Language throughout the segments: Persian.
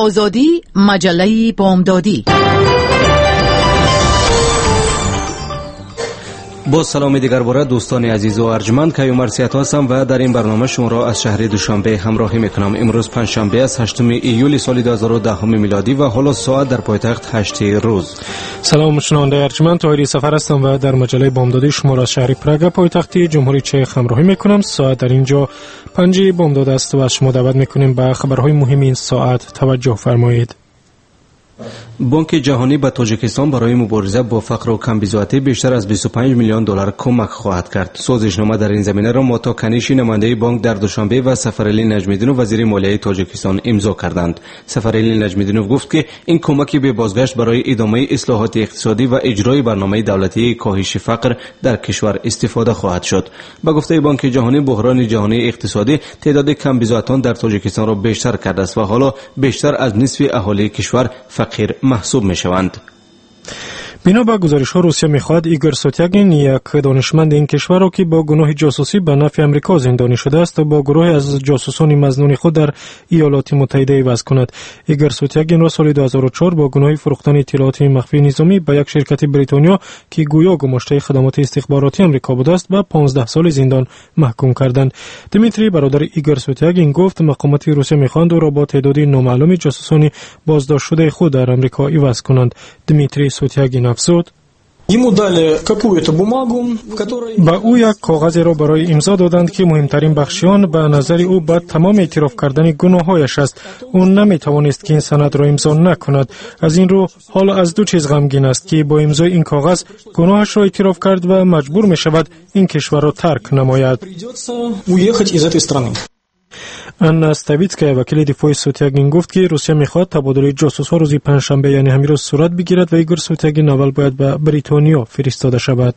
آزادی مجله بامدادی. با سلام دیگر باره دوستان عزیز و ارجمند که عمر سیات هستم و در این برنامه شما را از شهر دوشنبه همراهی میکنم. امروز پنجشنبه است 8 ایولی سال 2010 میلادی و حالا ساعت در پایتخت 8 روز. سلام شنونده ارجمند، طاهری سفر هستم و در مجله بامدادی شما را از شهر پراگ پایتخت جمهوری چک همراهی میکنم. ساعت در اینجا 5 بامداد است و از شما دعوت میکنیم به خبرهای مهم این ساعت توجه فرمایید. بانک جهانی به تاجیکستان برای مبارزه با فقر و کمبیزاتی بیشتر از 25 میلیون دلار کمک خواهد کرد. سازشنامه در این زمینه را ماتا کنیشی نماینده بانک در دوشنبه و سفرعلی نجمیدینوف وزیر مالیه تاجیکستان امضا کردند. سفرعلی نجمیدینوف گفت که این کمک به بازگشت برای ادامه اصلاحات اقتصادی و اجرای برنامه دولتی کاهش فقر در کشور استفاده خواهد شد. به گفته بانک جهانی بحران جهانی اقتصادی تعداد کمبیزاتان در تاجیکستان را بیشتر کرده است و حالا بیشتر از نصف اهالی کشور فقیر محسوب می شوند. بنا به گزارش‌ها روسیه می‌خواهد ایگور سوتیاگین، یک دانشمند این کشور را که با گناه جاسوسی به نفع آمریکا زندانی شده است و با گروهی از جاسوسان مظنون خود در ایالات متحده عوض کند. ایگور سوتیاگین را سال 2004 با گناه فروختن اطلاعات مخفی نظامی به یک شرکت بریتانیا که گویا گماشته خدمات استخباراتی آمریکا بوده است به 15 سال زندان محکوم کردند. دیمیتری برادر ایگور سوتیاگین گفت مقامات روسیه می‌خواهند او را با تعدادی نامعلوم جاسوسان بازداشت شده خود در آمریکا عوض کنند. دیمیتری سوتیاگین افزود با او یک کاغذی را برای امضا دادند که مهمترین بخشیان به نظر او به تمام اعتراف کردن گناهایش است. او نمیتوانست که این سند را امضا نکند. از این رو حال از دو چیز غمگین است که با امضای این کاغذ گناهش را اعتراف کرد و مجبور می شود این کشور را ترک نماید. آنا ستاویتسکایا وکیل دفاع سوتیاگین گفت که روسیه می‌خواهد تبادله جاسوس‌ها روز پنجشنبه یعنی همین روز صورت بگیرد و ایگور سوتیاگین اول باید به بریتانیا فرستاده شود.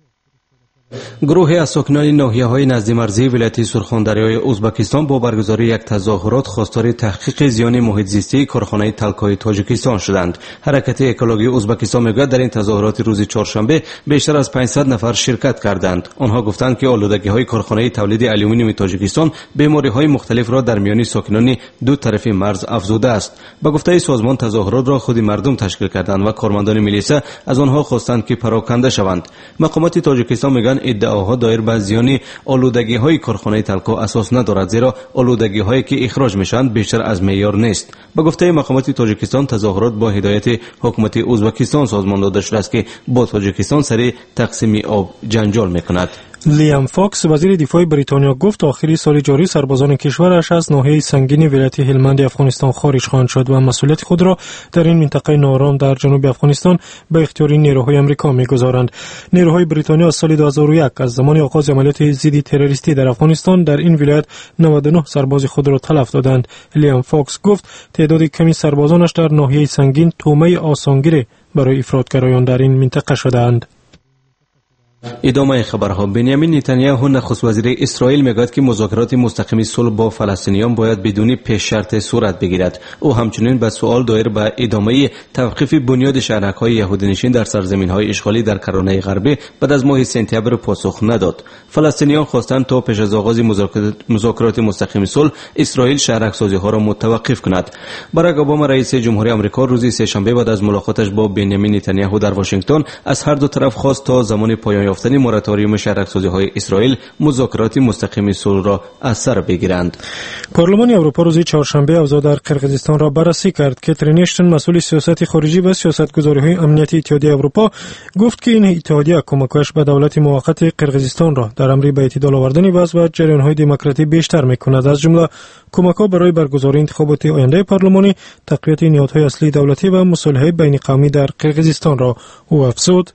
گروهی از ساکنان ناحیه‌های نزدیک ولایت سرخاندریای ازبکستان با برگزاری یک تظاهرات خواستار تحقیق زیان محیط زیستی کارخانه تلکای تاجیکستان شدند. حرکت اکولوژی ازبکستان میگوید در این تظاهرات روز چهارشنبه بیشتر از 500 نفر شرکت کردند. آنها گفتند که آلودگی‌های کارخانه تولید آلومینیوم تاجیکستان بیماری‌های مختلف را در میان ساکنان دو طرف مرز افزوده است. با گفته سازمان تظاهرات را خود مردم تشکیل کردند و کارمندان میلیسا از آنها خواستند که پراکنده شوند. مقامات تاجیکستان میگویند ادعاها دایر به زیان آلودگی‌های کارخانه تلکا اساس ندارد، زیرا آلودگی‌هایی که اخراج میشوند بیشتر از معیار نیست. به گفته مقامات تاجیکستان تظاهرات با هدایت حکومت ازبکستان سازمان داده شده است که با تاجیکستان سر تقسیم آب جنجال میکند. لیام فاکس وزیر دفاع بریتانیا گفت آخری سال جاری سربازان کشورش از ناحیه سنگین ولایت هلمند افغانستان خارج خواهند شد و مسئولیت خود را در این منطقه ناآرام در جنوب افغانستان به اختیار نیروهای آمریکا می‌گذارند. نیروهای بریتانیا از سال 2001 از زمان آغاز عملیات ضد تروریستی در افغانستان در این ولایت 99 سرباز خود را تلف دادند. لیام فاکس گفت تعداد کمی سربازانش در ناحیه سنگین تومه آسانگیر برای افراطگرایان در این منطقه شدند. ادامه خبرها. بنیامین نتانیاهو نخست وزیر اسرائیل میگوید که مذاکرات مستقیم صلح با فلسطینیان باید بدون پیش شرط صورت بگیرد. او همچنین به سوال دایر به ادامه توقیف بنیاد شهرک‌های یهودی‌نشین در سرزمین‌های اشغالی در کرانه غربی بعد از ماه سپتامبر پاسخ نداد. فلسطینیان خواستند تا پیش از آغاز مذاکرات مستقیم صلح اسرائیل شهرک‌سازی‌ها را متوقف کند. باراک اوباما رئیس جمهوری آمریکا روز سه‌شنبه بعد از ملاقاتش با بنیامین نتانیاهو در واشنگتن از هر دو طرف خواست تا زمان پایان یافتن موراتوریوم شهرک‌سازی‌های اسرائیل مذاکرات مستقیم صلح را از سر بگیرند. پارلمان اروپا روز چهارشنبه اوضاع در قرقیزستان را بررسی کرد. کاترین اشتن مسئول سیاست خارجی و سیاستگذاری‌های امنیتی اتحادیه اروپا گفت که این اتحادیه کمکش به دولت موقت قرقیزستان را در امر به اعتدال آوردن وضع و جریان‌های دموکراتی بیشتر می‌کند. از جمله کمک‌ها برای برگزاری انتخابات آینده پارلمانی، تقویت نهادهای اصلی دولتی و مصالحه بین قومی در قرقیزستان را او افزود.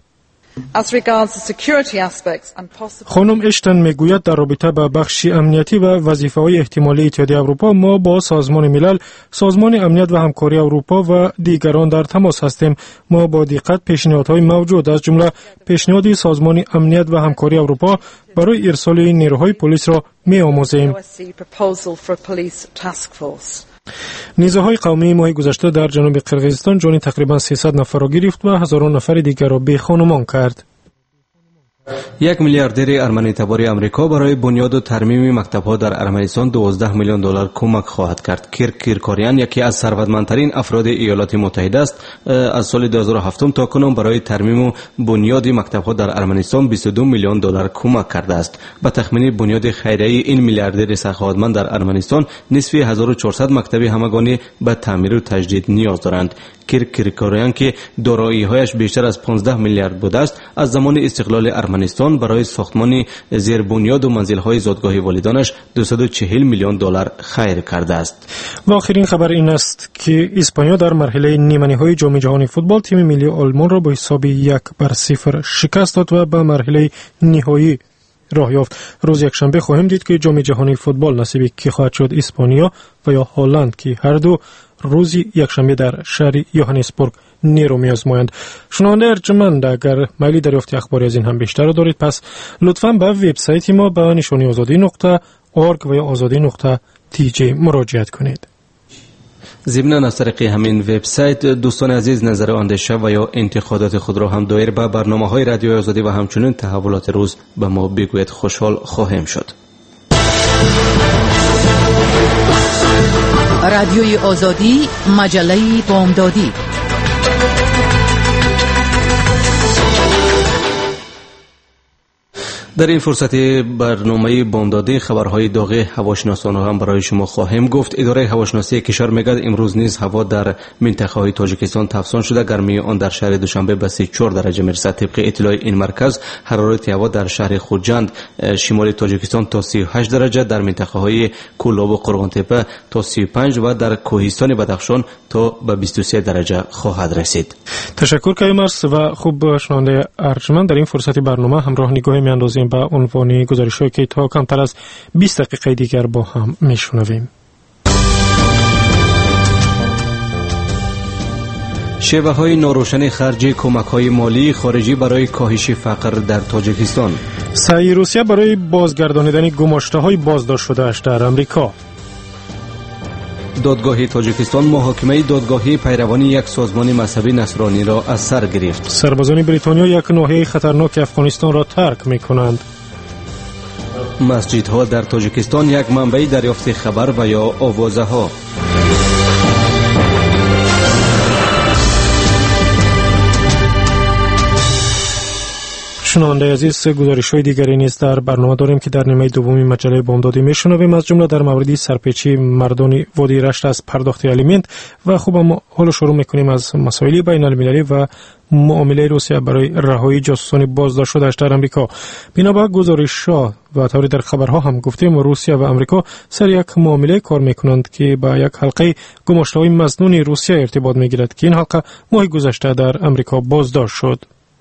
خانم اشتن میگوید در رابطه با بخش امنیتی و وظیفه‌های احتمالی اتحادیه اروپا ما با سازمان ملل، سازمان امنیت و همکاری اروپا و دیگران در تماس هستیم. ما با دقت پیشنهادهای موجود از جمله پیشنهاد سازمان امنیت و همکاری اروپا برای ارسال نیروهای پلیس را می‌آموزیم. نیزه‌های قومی ماه گذشته در جنوب قرقیزستان جان تقریبا 300 نفر را گرفت و هزاران نفر دیگر را بی‌خانمان کرد. یک میلیاردر ارمنی-تبار آمریکا برای بنیاد و ترمیم مکتب‌ها در ارمنستان 12 میلیون دلار کمک خواهد کرد. کیرکاریان یکی از ثروتمندترین افراد ایالات متحده است. از سال 2007 تا کنون برای ترمیم و بنیاد مکتب‌ها در ارمنستان 22 میلیون دلار کمک کرده است. به تخمین بنیاد خیریه این میلیاردر سخاوتمند در ارمنستان نصف 1400 مکتب همگانی به تعمیر و تجدید نیاز دارند. کیرکاریان که دارایی‌هایش بیشتر از 15 میلیارد بوده است، از زمان استقلال ارمنستان برای ساختمان زیربنیاد و منزل‌های زادگاه والدانش 240 میلیون دلار خیر کرده است. و آخرین خبر این است که اسپانیا در مرحله نیمه‌نهایی جام جهانی فوتبال تیم ملی آلمان را با حساب 1-0 شکست داد و به مرحله نهایی راه یافت. روز یکشنبه خواهیم دید که جام جهانی فوتبال نصیب کی خواهد شد، اسپانیا و یا هلند که هر دو روز یکشنبه در شهر یوهانسبورگ نیرو می‌آزمایند. شنونده ارجمند، اگر میلی دریافت اخباری از این هم بیشتر را دارید، پس لطفاً به وبسایت ما به نشانی azadi.org و یا azadi.tj مراجعت کنید. ضمن از طریق همین وبسایت دوستان عزیز نظر اندیشه و یا انتقادات خود را هم دایر به برنامه‌های رادیو آزادی و همچنین تحولات روز به ما بگویید، خوشحال خواهیم شد. رادیوی آزادی، مجله بامدادی. در این فرصت برنامه بامدادی خبرهای داغ هواشناسان را هم برای شما خواهیم گفت. اداره هواشناسی کشور میگه امروز نیز هوا در منطقه های تاجیکستان تفسان شده. گرمی آن در شهر دوشنبه به 34 درجه میرسد. طبق اطلاع این مرکز حرارت هوا در شهر خوجند شمال تاجیکستان تا 38 درجه، در منطقه های کولاب و قرغانتپه تا 35 و در کوهستان بدخشان تا به 23 درجه خواهد رسید. تشکر کیمرس و خوب شنونده ارجمند، در این فرصت برنامه همراه نگاهی میاندازیم به عنوان گزارش‌هایی که تا کمتر از 20 دقیقه دیگر با هم میشنویم. شیوه‌های ناروشن خرج کمک‌های مالی خارجی برای کاهش فقر در تاجیکستان. سعی روسیه برای بازگردانیدن گماشته‌های بازداشت شده‌اش در آمریکا. دادگاه تاجیکستان محاکمه دادگاهی پیروان یک سازمان مذهبی نصرانی را از سر گرفت. سربازان بریتانیا یک ناحیه خطرناک افغانستان را ترک می‌کنند. مسجدها در تاجیکستان یک منبع دریافت خبر و یا آوازه‌ها. شنونده عزیز، گزارش‌های دیگری نیز در برنامه داریم که در نیمه دومی مجله بامدادی میشنویم، از جمله در مورد سرپیچی مردان وادی رشت از پرداخت الیمنت و خوب ما حالا شروع میکنیم از مسائل بین المللی و معامله روسیه برای رهایی جاسوسان بازداشت شده‌اش در آمریکا. بنابر گزارش‌ها و طوری در خبرها هم گفتیم روسیه و آمریکا سر یک معامله کار میکنند که با یک حلقه گماشته‌های مظنون روسیه ارتباط میگیرد که این حلقه ماه گذشته در آمریکا بازداشت شد.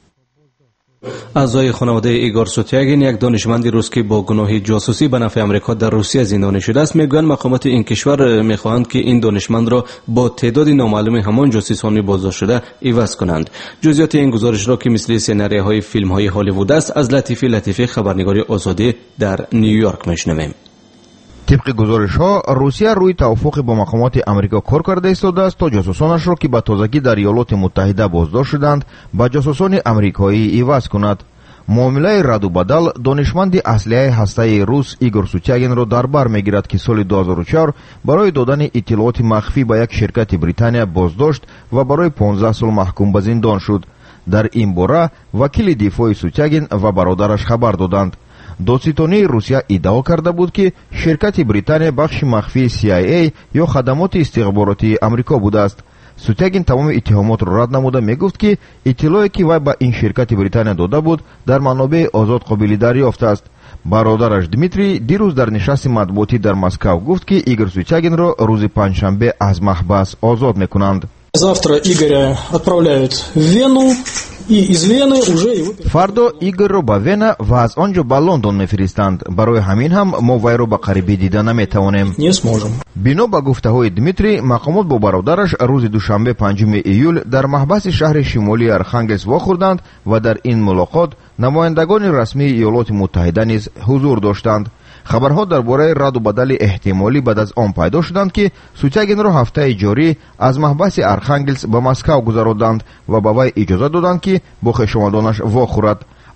اعضای خانواده ایگور سوتیاگین، یک دانشمند روس که با گناه جاسوسی به نفع آمریکا در روسیه زندانی شده است، میگویند مقامات این کشور میخواهند که این دانشمند را با تعداد نامعلوم همان جاسوسان بازداشت شده عوض کنند. جزئیات این گزارش را که مثل سناریوهای فیلم‌های هالیوود است از لطیفه خبرنگاری آزادی در نیویورک میشنویم. طبق گزارش‌ها روسیه روی توافق با مقامات آمریکا کار کرده ایستاده است تا جاسوسانش را که به تازگی در ایالات متحده بازداشت شدند با جاسوسان آمریکایی عوض کند. معامله رد و بدل دانشمند اسلحه هسته‌ای روس ایگور سوتیاگین را در بر میگیرد که سال 2004 برای دادن اطلاعات مخفی به یک شرکت بریتانیا بازداشت و برای 15 سال محکوم به زندان شد. در این باره وکیل دفاع سوتیاگین و برادرش خبر دادند. دادستانی روسیه ادعا کرده بود که شرکت بریتانیا بخش مخفی CIA یا خدمات استخباراتی آمریکا بوده است. سوتیاگین تمام اتهامات را رد نموده میگفت که اطلاعی که وی به این شرکت بریتانیا داده بود در منابع آزاد قابل دریافت است. برادرش دمیتری دیروز در نشست مطبوعاتی در مسکو گفت که ایگور سوتیاگین را روز پنجشنبه از محبس آزاد میکنند. Завтра Игоря отправляют в Вену, и из Вены уже его... فردا ایگور را به وین و از آنجا به لندن میفرستند. برای همین هم ما وی را به قریبی دیده نمیتوانیم. Не сможем. بنا به گفته‌های دمیتری، مقامات با برادرش روز دوشنبه 5 ایول در محبس شهر شمالی ارخانگلسک واخوردند و در این ملاقات نمایندگان رسمی ایالات متحده نیز حضور داشتند. خبرها درباره رد و بدل احتمالی بعد از آن پیدا شدند که سوتیاگین را هفته جاری از محبس ارخانگلسک به مسکو گذراندند و به وی اجازه دادند که با خویشاوندانش واخورد.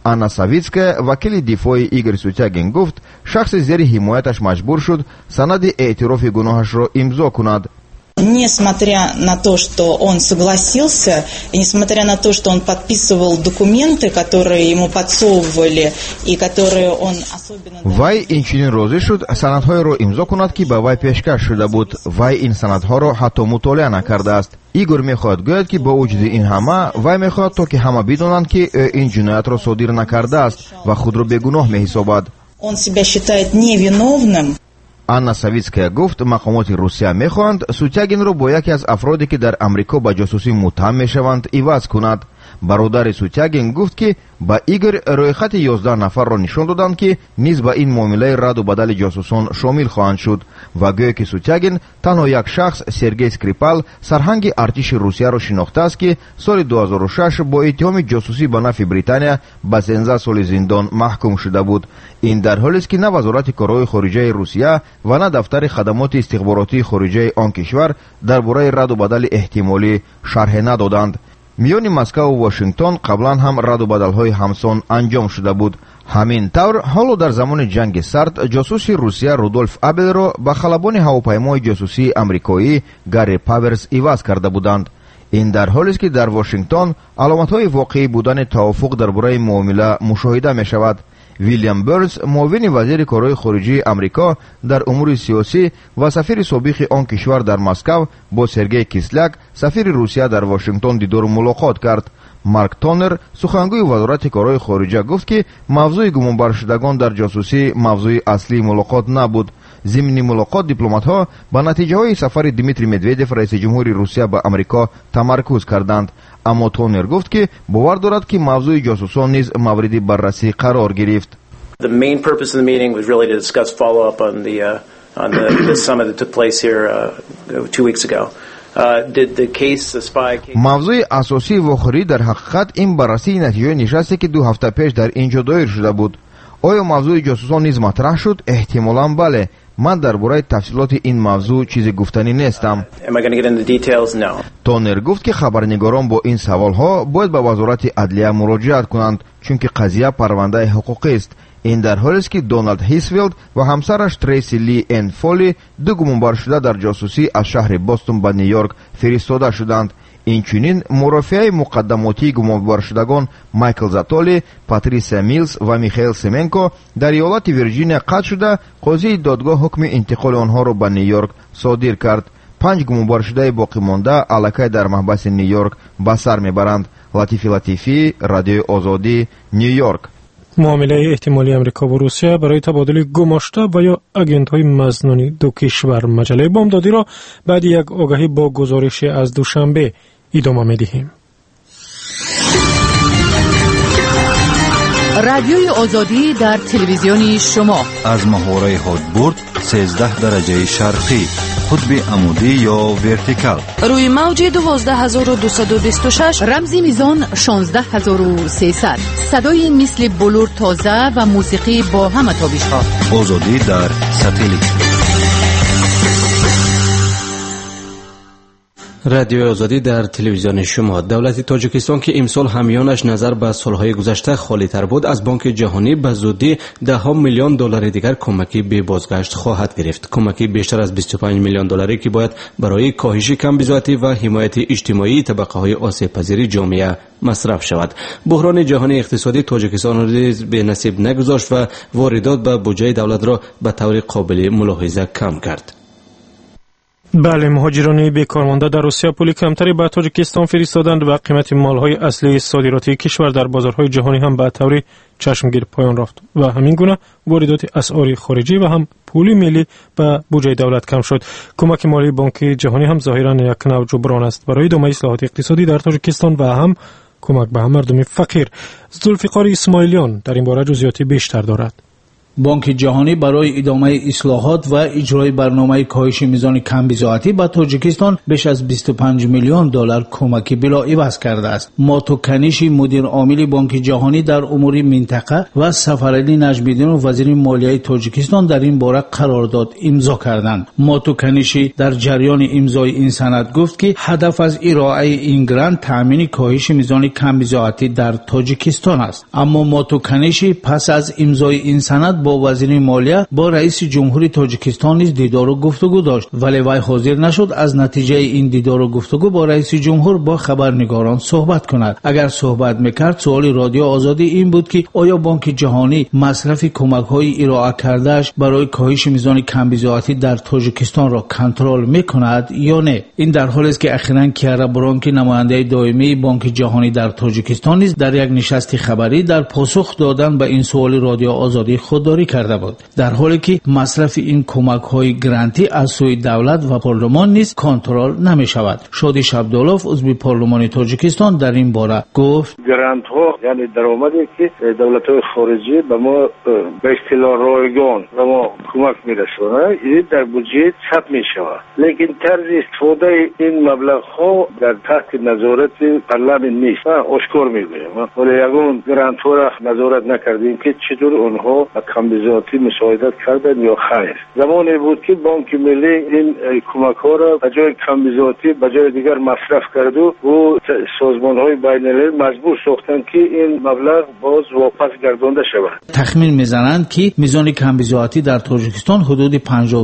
آنا ساویتسکا وکیل دفاعی ایگور سوتیاگین گفت شخص زیر حمایتش مجبور شد سند اعتراف گناهش را امضا کند. Несмотря на то, что он согласился, и несмотря на то, что он подписывал документы, которые ему подсовывали, и которые он особенно... вай инчунин розӣ шуд санадҳоеро имзо кунад ки ба вай пешкаш шуда буд. вай ин санадҳоро ҳатто мутолиа накардааст. игор мехоҳад гӯяд ки бо вуҷуди ин ҳама вай мехоҳад то ки ҳама бидонанд ки ӯ ин ҷиноятро содир накардааст ва худро бегуноҳ меҳисобад. Он себя считает невиновным. анна савитская гуфт мақомоти русия мехоҳанд Сутягинро бо яке аз афроде ки дар амрико ба ҷосусӣ муттаҳам мешаванд иваз кунад. бародари Сутягин гуфт ки ба игор рӯйхати 11 нафарро нишон доданд ки низ ба ин муомилаи раду бадали ҷосусон шомил хоҳанд шуд ва гӯё ки Сутягин танҳо як шахс Сергей Скрипал сарҳанги артиши русияро шинохтааст ки соли 2006 бо иттиҳоми ҷосусӣ ба нафи Британия ба 13 соли зиндон маҳкум шуда буд. ин дар ҳолест ки на вазорати корҳои хориҷаи русия ва на дафтари хадамоти истихборотии хориҷаи он кишвар дар бораи раду бадали эҳтимолӣ шарҳе надоданд. миёни Москва ва Вашингтон қаблан ҳам раду бадалҳои ҳамсон анҷом шуда буд. ҳамин тавр ҳоло дар замони ҷанги сард ҷосуси русия Рудольф Абелро ба халабони ҳавопаймои ҷосусии амрикоӣ Гарри Паверс иваз карда буданд. ин дар ҳолест ки дар Вашингтон аломатҳои воқеӣ будани тавофуқ дар бораи муомила мушоҳида мешавад. ویلیام برنز معاون وزیر کارهای خارجه آمریکا در امور سیاسی و سفیر سابق آن کشور در مسکو با سرگئی کیسلیک سفیر روسیه در واشنگتن دیدار ملاقات کرد. مارک تونر سخنگوی وزارت کارهای خارجه گفت که موضوع گمانبر شدگان در جاسوسی موضوع اصلی ملاقات نبود. ضمن ملاقات دیپلمات‌ها به نتیجه‌های سفر دیمیتری مدودیف رئیس جمهوری روسیه به آمریکا تمرکز کردند. اما تونر گفت که باور دارد که موضوع جاسوسان نیز مورد بررسی قرار گرفت. The main purpose of the meeting was really to discuss follow-up on the summit that took place here 2 weeks ago. Did the case the spy case موضوع اساسی و آخری در حقیقت این بررسی نتیجه نشستی که 2 هفته پیش در اینجا دایر شده بود. آیا موضوع جاسوسان نیز مطرح شد؟ احتمالاً بله. من درباره تفصیلات این موضوع چیزی گفتنی نیستم. تونر گفت که خبرنگاران با این سوالها باید به وزارت عدلیه مراجعت کنند چون که قضیه پرونده حقوقی است. این در حالی است که دونالد هیسفیلد و همسرش تریسی لی ان فولی دو گمانبر شده در جاسوسی از شهر بوستون به نیویورک فرستاده شدند. اینچنین مرافعه مقدماتی گمانبر شدگان مایکل زاتولی، پاتریسیا میلز و میخائیل سیمنکو در ایالت ویرجینیا قطع شده قاضی دادگاه حکم انتقال آنها را به نیویورک صادر کرد. 5 گمانبر شده باقی مانده الکی در محبس نیویورک به سر میبرند. لطیفی لطیفی، رادیو آزادی، نیویورک. معامله احتمالی امریکا و روسیه برای تبادل گماشته و یا آگنت‌های مظنونی دو کشور. مجله بامدادی را بعد یک آگهی با گزارش از دوشنبه ادامه می‌دهیم. رادیوی آزادی در تلویزیون شما از ماهواره هادبورد 13 درجه شرقی، قطب عمودی یا ورتیکال، روی موج 12226، رمزی میزان 16300، صدای مثل بلور تازه و موسیقی با همه تابش‌ها. آزادی در ساتلیت. رادیو آزادی در تلویزیون شما. دولت تاجیکستان که امسال همیانش نظر به سالهای گذشته خالی تر بود از بانک جهانی به زودی $10 میلیون دیگر کمکی به بازگشت خواهد گرفت. کمکی بیشتر از 25 میلیون دلاری که باید برای کاهش کمبودی و حمایت اجتماعی طبقه های آسیب پذیر جامعه مصرف شود. بحران جهانی اقتصادی تاجیکستان را به نصیب نگذاشت و واردات به بودجه دولت را به طور قابل ملاحظه کم کرد. بله، مهاجران بیکارمانده در روسیه پول کمتری به تاجیکستان فرستادند و قیمت مالهای اصلی صادراتی کشور در بازارهای جهانی هم به طور چشمگیر پایان رفت و همین گونه واردات اسعار خارجی و هم پول ملی به بودجه دولت کم شد. کمک مالی بانک جهانی هم ظاهرا یک نوع جبران است برای ادامه اصلاحات اقتصادی در تاجیکستان و هم کمک به مردم فقیر. ذوالفقار اسماعیلیان در این باره جزئیات بیشتر دارد. بانک جهانی برای ادامه اصلاحات و اجرای برنامه کاهش میزان کمبیزاعتی به تاجیکستان بیش از 25 میلیون دلار کمک بلاعوض کرده است. ماتو کنیشی مدیر عامل بانک جهانی در امور منطقه و سفرعلی نجمیدین و وزیر مالیه تاجیکستان در این باره قرارداد امضا کردند. ماتو کنیشی در جریان امضای این سند گفت که هدف از ارائه این گرانت تامین کاهش میزان کمبیزاعتی در تاجیکستان است. اما ماتو کنیشی پس از امضای این سند با وزیر مالیه با رئیس جمهوری تاجیکستان نیز دیدار و گفتگو داشت، ولی وی حاضر نشد از نتیجه این دیدار و گفتگو با رئیس جمهور با خبرنگاران صحبت کند. اگر صحبت میکرد سوال رادیو آزادی این بود که آیا بانک جهانی مصرف کمک‌های ارائه کردهش برای کاهش میزان کمبیزاعتی در تاجیکستان را کنترل میکند یا نه؟ این در حالی است که اخیراً کیارا برانکی نماینده دائمی بانک جهانی در تاجیکستان نیز در یک نشست خبری در پاسخ دادن به این سوال رادیو آزادی خودداری کرده بود، در حالی که مصرف این کمک‌های گرانتی از سوی دولت و پارلمان نیز کنترل نمی‌شود. شادی شبدالوف عضو پارلمان تاجیکستان در این باره گفت گرانت‌ها یعنی درآمدی که دولت‌های خارجی به ما به اصطلاح رایگان به ما کمک می‌رسونه این در بودجه ثبت می‌شود، لیکن طرز استفاده این مبلغ‌ها در تحت نظارت پارلمان نیست. آشکار می‌گویم ولی یگان گرانت‌ها را نظارت نکردیم که چطور آنها کمبیزاعتی مساعدت کردن یا خیر. زمانی بود که بانک ملی این کمک‌ها را به جای کمبیزاعتی به جای دیگر مصرف کرد و سازمان‌های بین‌المللی مجبور ساختند که این مبلغ باز واپس گردانده شود. تخمین می‌زنند که میزان کمبیزاعتی در تاجیکستان حدود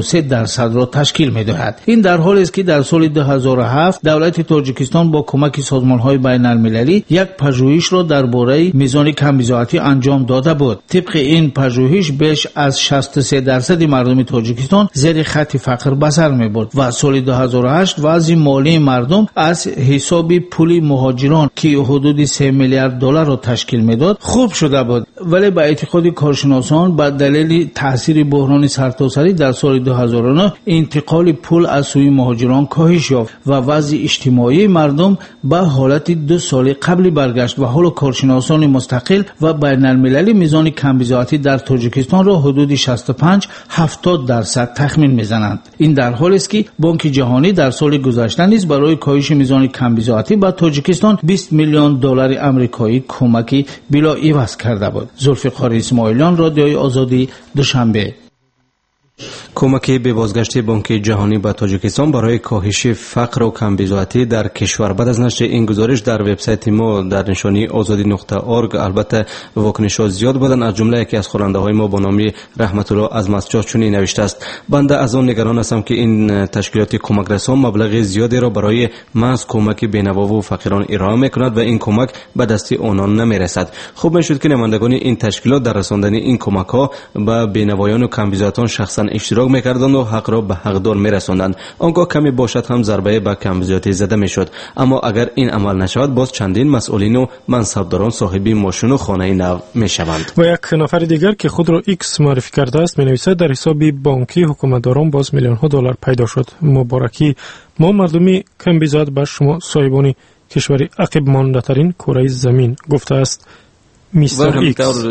53% را تشکیل می‌دهد. این در حالی است که در سال 2007 دولت تاجیکستان با کمک سازمان‌های بین‌المللی یک پژوهش را درباره میزان کمبیزاعتی انجام داده بود. طبق این پژوهش بیش از 63% مردم تاجیکستان زیر خط فقر به سر می‌برد و سال 2008 وضع مالی مردم از حساب پول مهاجران که حدود 3 میلیارد دلار را تشکیل می‌داد خوب شده بود، ولی به اعتقاد کارشناسان به دلیل تاثیر بحران سرتاسری در سال 2009 انتقال پول از سوی مهاجران کاهش یافت و وضع اجتماعی مردم به حالت 2 سال قبلی برگشت و حالا کارشناسان مستقل و بین‌المللی میزان کمبیزاعتی در تاجیکستان را حدود 65-70% تخمین میزنند. این در حالی است که بانک جهانی در سال گذشته نیز برای کاهش میزان کمبیزاعتی به تاجیکستان 20 میلیون دلار آمریکایی کمکی بلاعوض کرده بود. ذوالفقار اسماعیلیان، رادیوی آزادی، دوشنبه. کمک به بازگشت بانک جهانی به تاجیکستان برای کاهش فقر و کمبیزاعتی در کشور. بعد از نشر این گزارش در وبسایت ما در نشانی azadi.org البته واکنش‌ها زیاد بودند، از جمله یکی از خواننده‌های ما با نام رحمت الله از مسجد چنین نوشته است: بنده از آن نگران هستم که این تشکیلات کمک رسان مبلغ زیادی را برای محض کمک بینوا و فقیران ارائه می‌کند و این کمک به دست آنان نمی‌رسد. خوب می‌شد که نمایندگان این تشکیلات در رساندن این کمک‌ها به بینوایان و کمبیزاعتان شخصا اشتراک می‌کردند و حق را به حقدار می‌رساندند. آنگاه کمی باشد هم ضربه به کمبیزاعتی زده می‌شد. اما اگر این عمل نشود باز چندین مسئولین و منصبداران صاحب ماشین و خانه نو می‌شوند. و یک نفر دیگر که خود را ایکس معرفی کرده است می‌نویسد در حساب بانکی حکومتداران باز میلیون‌ها دلار پیدا شد. مبارکی. ما مردمی کمبیزاعت به شما صاحبان کشوری عقب مانده‌ترین کره زمین، گفته است میستر ایکس.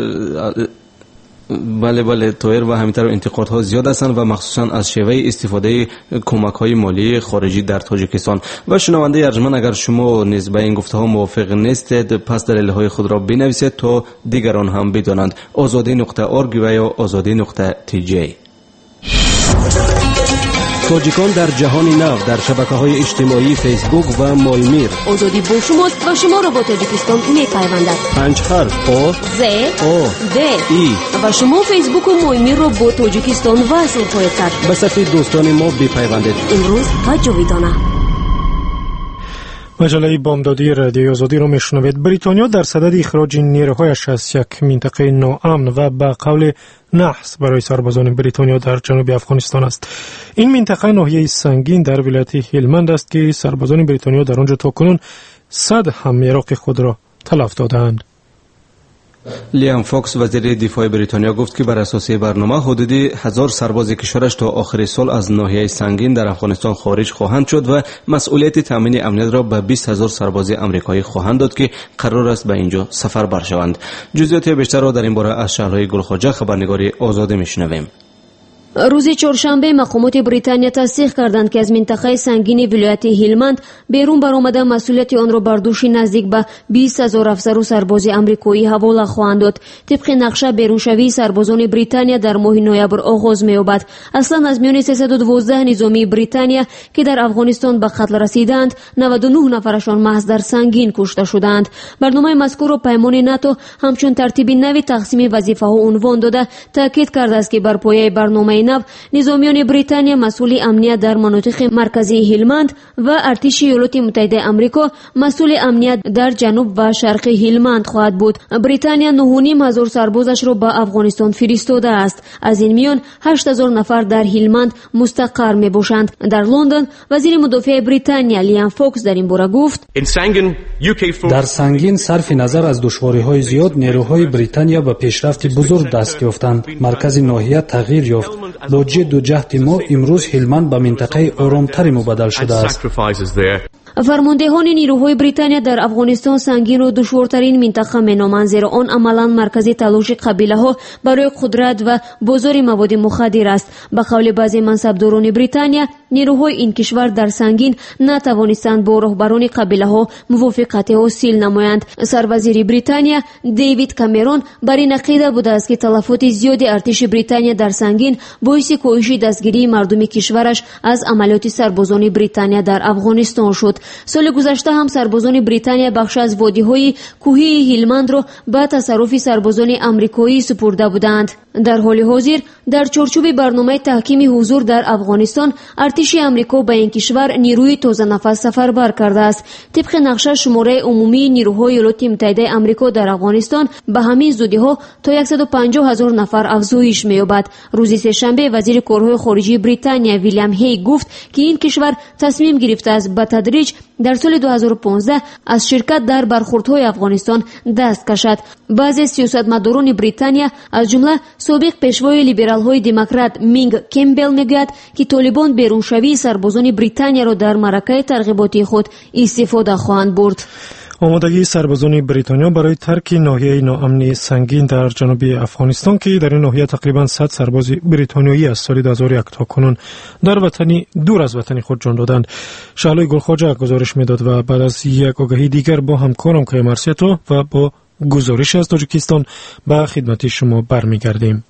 بله تویر و همینطور انتقادها زیاد هستند و مخصوصا از شیوه استفاده کمک‌های مالی خارجی در تاجیکستان. و شنونده ارجمند، اگر شما نیز به این گفته‌ها موافق نیستید پس دلایل خود را بنویسید تا دیگران هم بدانند. azadi.org و یا azadi.tj. تاجیکان در جهان نو در شبکه‌های اجتماعی فیسبوک و مایمیر. آزادی با شماست و شما را با تاجیکستان می‌پیوندد. 5 حرف آ ز او د ای و شما فیسبوک و مایمیر را با تاجیکستان وصل خواهید کرد. به صفحه دوستان ما بپیوندید. امروز و جاویدانه. مجله بامدادی رادیو آزادی را میشنوید. بریتانیا در صدد اخراج نیروهایش از یک منطقه ناامن و به قول نحس برای سربازان بریتانیا در جنوب افغانستان است. این منطقه ناحیه سنگین در ولایت هلمند است که سربازان بریتانیا در آنجا تاکنون 100 حمله خود را تلف دادند. لیام فوکس وزیر دفاع بریتانیا گفت که بر اساس برنامه حدود 1000 سرباز کشورش تا آخر سال از ناحیه سنگین در افغانستان خارج خواهند شد و مسئولیت تامین امنیت را به 20000 سرباز آمریکایی خواهند داد که قرار است به اینجا سفربر شوند. جزئیات بیشتر را در این باره از شهرهای گلخواجه خبرنگار آزاده میشنویم. روز چهارشنبه مقامات بریتانیا تصدیق کردند که از منطقه سنگین ولایت هیلمند بیرون برآمده مسئولیت آن را بر دوش نزدیک به 20000 افسر و سرباز آمریکایی حواله خواهند داد. طبق نقشه بیرونشوی سربازان بریتانیا در ماه نوامبر آغاز می‌یابد. اصلا از میان 312 نظامی بریتانیا که در افغانستان به قتل رسیدند 99 نفرشان محض در سنگین کشته شدند. برنامه مذکور را پیمان ناتو همچون ترتیب نوی تقسیم وظیفه‌ها عنوان داده تاکید کرده است که بر پایه برنامه نو نظامیان بریتانیا مسئول امنیت در مناطق مرکزی هیلمند و ارتش ایالات متحده آمریکا مسئول امنیت در جنوب و شرق هیلمند خواهد بود. بریتانیا 9500 سربازش را به افغانستان فرستاده است. از این میان 8000 نفر در هیلمند مستقر می باشند. در لندن وزیر مدافع بریتانیا لیام فوکس در این باره گفت: در سنگین صرف نظر از دشواری‌های زیاد نیروهای بریتانیا به پیشرفت بزرگ دست یافتند. مرکز ناحیه تغییر یافت. با جد و جهد ما امروز هیلمند به منطقه آرامتری مبدل شده است. فرماندهان نیروهای بریتانیا در افغانستان سنگین و دشوارترین منطقه مینامند، زیرا آن عملاً مرکز تلاش قبیله‌ها برای قدرت و بازار مواد مخدر است. به قول بعضی منصبداران بریتانیا نیروهای این کشور در سنگین نتوانستند با رهبران قبیله‌ها موافقت حاصل نمایند. سروزیر بریتانیا دیوید کامرون بر این عقیده بوده است که تلفات زیادی ارتش بریتانیا در سنگین باعث کاهش دستگیری مردم کشورش از عملیات سربازان بریتانیا در افغانستان شد. سال گذشته هم سربازان بریتانیا بخش از وادی‌های کوهی هیلمند را به تصرف سربازان آمریکایی سپرده بودند. در حال حاضر در چارچوب برنامه تحکیم حضور در افغانستان ارتش آمریکا به این کشور نیروی تازه نفس سفربر کرده است. طبق نقشه شماره عمومی نیروهای ایالات متحده آمریکا در افغانستان به همین زودی‌ها تا 150000 نفر افزایش می‌یابد. روز سه‌شنبه وزیر کارهای خارجه بریتانیا ویلیام هی گفت که این کشور تصمیم گرفته است به تدریج در سال 2015 از شرکت در برخوردهای افغانستان دست کشد. بعضی سیاستمداران بریتانیا از جمله سابق پیشوای لیبرال‌های دموکرات مینگ کمبل میگوید که طالبان بیرونشوی سربازان بریتانیا را در معرکه ترغیباتی خود استفاده خواهند برد. آمادگی سربازان بریتانیا برای ترک ناحیه ناامنی سنگین در جنوب افغانستان که در این ناحیه تقریبا 100 سرباز بریتانیایی از سال 2001 تا کنون در وطنی دور از وطن خود جان دادند. شهلای گلخواجه گزارش میداد و بعد از یک آگهی دیگر با همکارم که مرسیتو و با گزارش از تاجیکستان به خدمت شما برمیگردیم.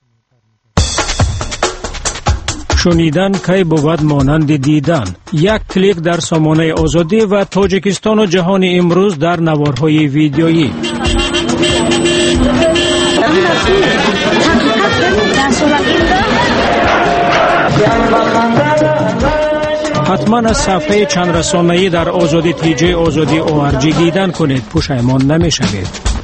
شنیدن کی بود مانند دیدن. یک کلیک در سامانه آزادی و تاجیکستان و جهان امروز در نوارهای ویدیویی. حتما از صفحه چند رسانه‌ای در آزادی تیجی آزادی ORG دیدن کنید، پشیمان نمی‌شوید.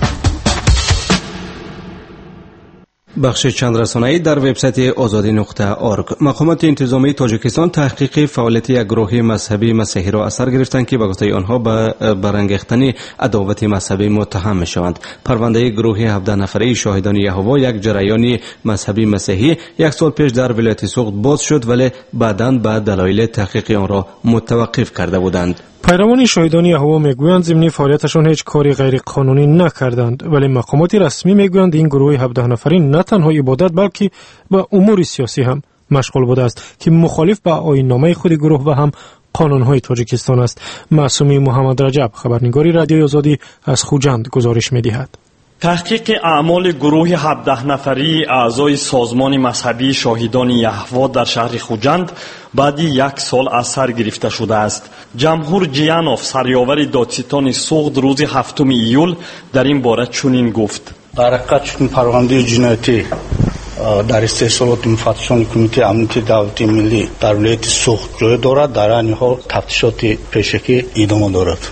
بخش چند رسانه‌ای در وبسایت azadi.org. مقامات انتظامی تاجیکستان تحقیق فعالیت یک گروه مذهبی مسیحی را اثر گرفتند که به گفته آنها به برانگیختن عداوت مذهبی متهم می‌شوند. پرونده گروه 17 نفره شاهدان یهوه، یک جریان مذهبی مسیحی، یک سال پیش در ولایت سوخت باز شد ولی بعداً به دلایل تحقیقی آن را متوقف کرده بودند. پیروان شاهدان یهوه میگویند ضمن فعالیتشان هیچ کاری غیر قانونی نکردند، ولی مقامات رسمی میگویند این گروه 17 نفری نه تنها عبادت بلکه به امور سیاسی هم مشغول بوده است که مخالف به آیین‌نامه خود گروه و هم قانون‌های تاجیکستان است. معصومی محمد رجب خبرنگاری رادیوی آزادی از خوجند گزارش می‌دهد. تحقیق اعمال گروه 17 نفری اعضای سازمان مذهبی شاهدان یهوه در شهر خوجند بعد یک سال از سر گرفته شده است. جمهور جیانوف سریاور دادستان سوخت روز 7 ایول در این باره چنین گفت: در حقیقت پرونده جنایتی در استحصالات مفتشان کمیته امنیت دولتی ملی در ولایت سوخت جای دارد. در این حال تفتیشات پیشکی ادامه دارد.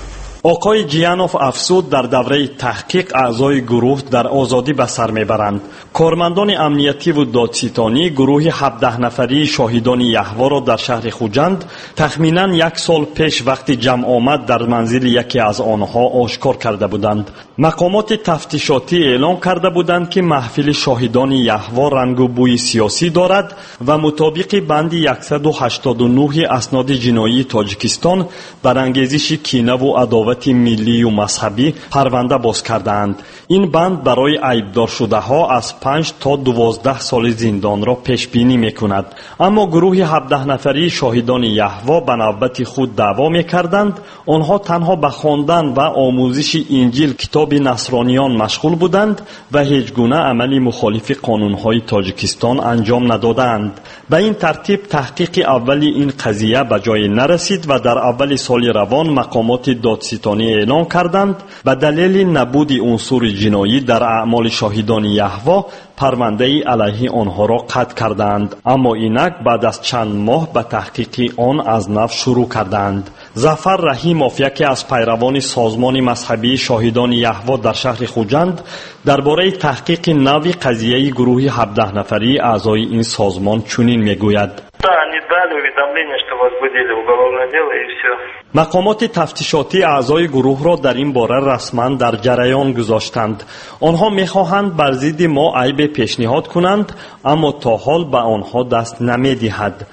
آقای جیانوف افزود در دوره تحقیق اعضای گروه در آزادی به سر میبرند. کارمندان امنیتی و دادستانی گروه 17 نفری شاهدان یهوا را در شهر خوجند تخمینا 1 سال پیش وقتی جمع آمد در منزل یکی از آنها آشکار کرده بودند. مقامات تفتیشاتی اعلام کرده بودند که محفل شاهدان یهوا رنگ و بوی سیاسی دارد و مطابق بند 189 اسناد جنایی تاجیکستان برانگیزش کینه و عداوت ملی و مذهبی پرونده باز کردند. این بند برای عیبدار شده ها از 5 تا 12 سال زندان را پیش بینی میکند. اما گروه 17 نفری شاهدان یهوا به نوبت خود دعوا میکردند آنها تنها به خواندن و آموزش انجیل کتاب نصرانیان مشغول بودند و هیچ گونه عملی مخالف قانونهای تاجیکستان انجام ندادند. به این ترتیب تحقیق اولی این قضیه به جای نرسید و در اول سال روان مقامات دادستانی اعلام کردند به دلیل نبود عنصر جنایی در اعمال شاهدان یهوا پرونده علیه آنها را قطع کردند. اما اینک بعد از چند ماه به تحقیق آن از نو شروع کردند. ظفر رحیموف یکی از پیروان سازمان مذهبی شاهدان یهوا در شهر خوجند درباره تحقیق نو قضیه گروه 17 نفری اعضای این سازمان چنین میگوید: مقامات تفتیشاتی اعضای گروه را در این باره رسما در جریان گذاشتند. آنها میخواهند بر ضد ما عیب پیشنهاد کنند اما تا حال به آنها دست نمیدهد.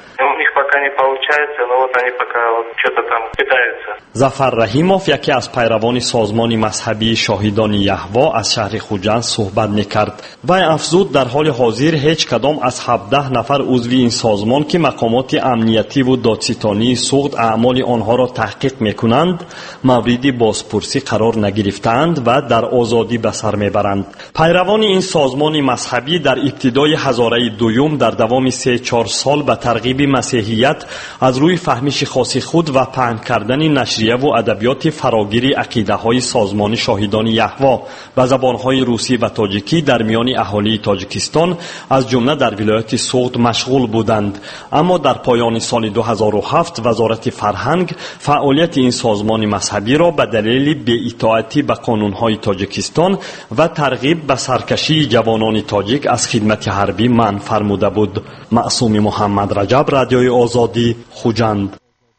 ظفر رحیموف یکی از پیروان سازمان مذهبی شاهدان یهوا از شهر خوجند صحبت میکرد و افزود در حال حاضر هیچ کدام از 17 نفر عضو این سازمان که مقامات امنیتی و دادستانی سوغد اعمال آنها را تحقیق میکنند مورد بازپرسی قرار نگرفتند و در آزادی به سر میبرند. پیروان این سازمان مذهبی در ابتدای هزاره دوم در دوام 3-4 سال به ترغیب مسیحیت از روی فهمش خاص خود و پهن کردن نشریه و ادبیات فراگیر عقیده های سازمان شاهدان یهوا و زبان های روسی و تاجیکی در میان اهالی تاجیکستان از جمله در ولایت سوغد مشغول بودند. اما در پایان سال 2007 وزارت فرهنگ فعالیت این سازمان مذهبی را به دلیل بی‌اطاعتی به قانون های تاجیکستان و ترغیب به سرکشی جوانان تاجیک از خدمت حربی منع فرموده بود. معصوم محمد رجب، رادیوی آزادی، خوجند.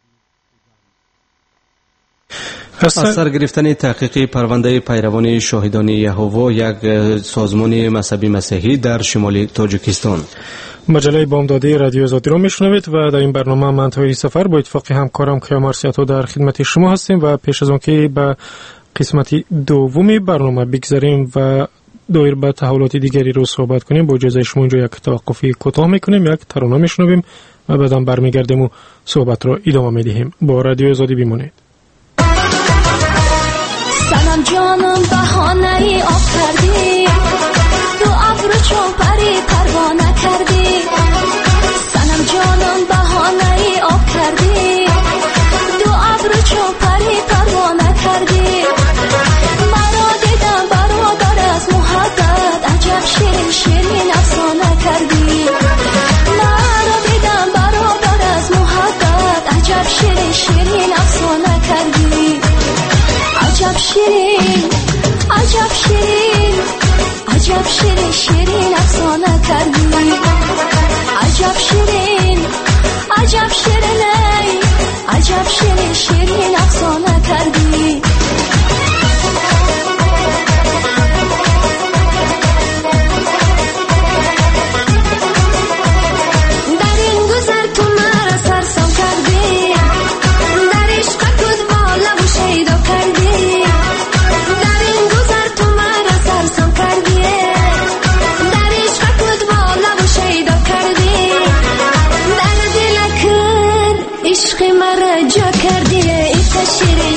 از سر گرفتن تحقیق پرونده پیروان شاهدان یهوا یک سازمان مذهبی مسیحی در شمال تاجیکستان. مجله بامدادی رادیو آزادی را میشنوید و در این برنامه من طاهری سفر با اتفاق همکارم کیام ارسیاتو در خدمت شما هستیم و پیش از آن که به قسمت دوم برنامه بگذاریم و دایر به تحولات دیگری رو صحبت کنیم با اجازه شما اینجا یک توقفی کوتاه میکنیم، یک ترانه میشنویم و بعدم برمیگردیم و صحبت را ادامه میدهیم. با رادیو آزادی بمانید. سلام جانم بهانه ای آب کردی، تو ابرو چون پری پروانه کردی. سلام جانم بهانه ای آب کردی، تو ابرو چون پری پروانه کردی. مرا دیدم برادر از محبت عجب شیرین شیرین افسانه کردی. مرا دیدم برادر از محبت عجب شیرین شیرین افسانه کردی. عجب شیرین عجب شیرین عجب شیرین شیرین افسانه کردی. عجب شیرین عجب شیرین عجب شیرین شیرین افسانه کردی. در این گذر تو مرا سرسام کردی، در عشق کود بالا و شیدا کردی. در این گذر تو مرا سرسام کردی، در عشق کود بالا و شیدا کردی. در دل کن عشق مرا جا کردی. ای شیرین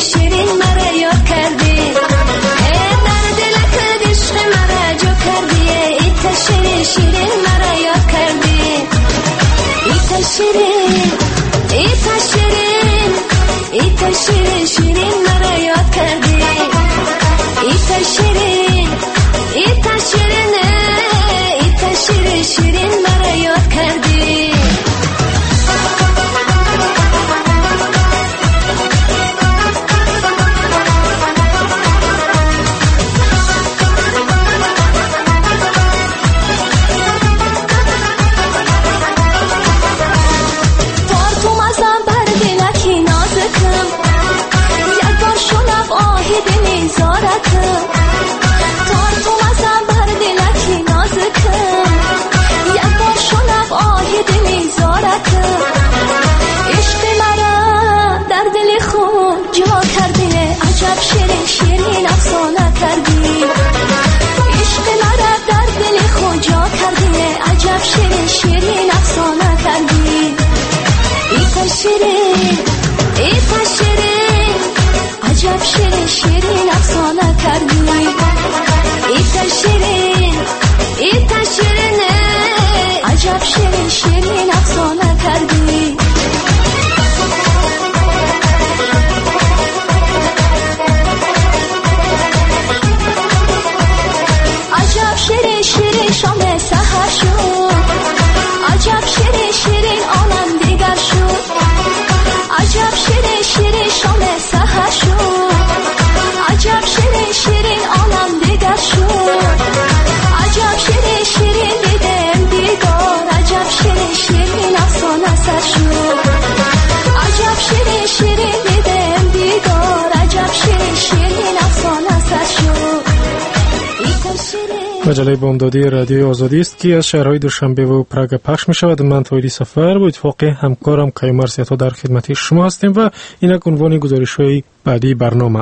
مجله بامدادی رادیوی آزادی است که از شهرهای دوشنبه و پراگ پخش می شود. من تویدی سفر با اتفاق همکارم کیومر سیاتا در خدمت شما هستیم و اینک عنوان گزارش‌های بعدی برنامه.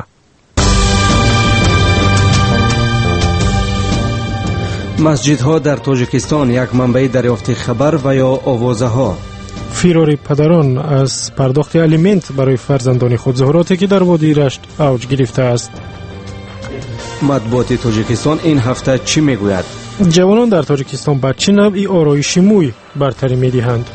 مسجدها در تاجیکستان یک منبع دریافت خبر و یا آوازه ها. فرار پدران از پرداخت الیمنت برای فرزندان خود، ظاهراتی که در وادی رشت اوج گرفته است. مطبوعات تاجیکستان این هفته چی میگوید؟ جوانان در تاجیکستان به چه نوعی آرایش موی برتری میدهند؟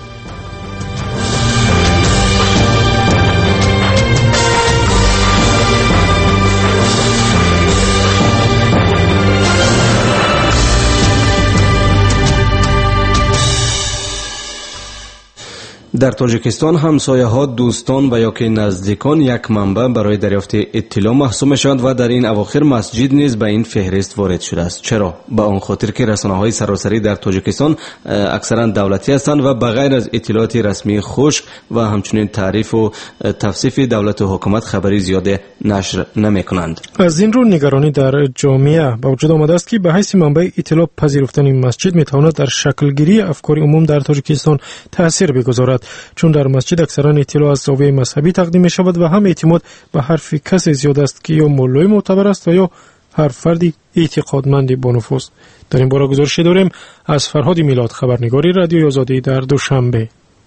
در تاجیکستان همسایه‌ها، دوستان و یا که نزدیکان یک منبع برای دریافت اطلاع محسوب می‌شوند و در این اواخر مسجد نیز به این فهرست وارد شده است. چرا؟ به آن خاطر که رسانه‌های سراسری در تاجیکستان اکثرا دولتی هستند و بغیر از اطلاعات رسمی خشک و همچنین تعریف و توصیف دولت و حکومت خبری زیاد نشر نمی‌کنند. از این رو نگرانی در جامعه به وجود آمده است که به حیث منبع اطلاع پذیرفتن این مسجد می‌تواند در شکل‌گیری افکار عموم در تاجیکستان تأثیر بگذارد، چون در مسجد اکثرا اطلاع از زاویه مذهبی تقدیم می شود و هم اعتماد به حرف کسی زیاد است که یا مولای معتبر است و یا هر فردی اعتقادمند با نفوذ. در این باره گزارشی داریم از فرهاد میلاد، خبرنگاری رادیوی آزادی در دوشنبه.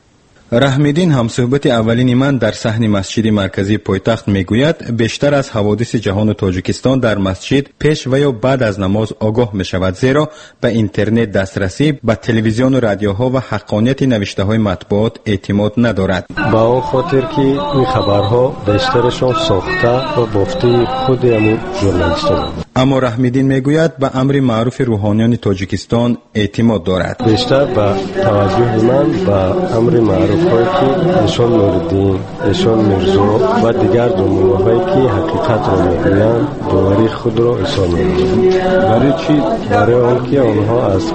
رحمیدین همصحبت اولین من در صحن مسجد مرکزی پایتخت میگوید بیشتر از حوادث جهان تاجیکستان در مسجد پیش و یا بعد از نماز آگاه می شود، زیرا به اینترنت دسترسی، به تلویزیون و رادیوها و حقانیت نوشته های مطبوعات اعتماد ندارد. با اون خاطر که این خبرها بیشترشان ساخته و بافته خود همون ژورنالیست‌ها. اما رحمیدین میگوید به امر معروف روحانیان تاجیکستان اعتماد دارد. بیشتر به توجه من به امر معروف هایی که ایشان نوردین، ایشان میرزا و دیگر دنیاه هایی که حقیقت را میگویند باوری خود را ایشان میگویند. برای چی؟ برای آنکه آنها از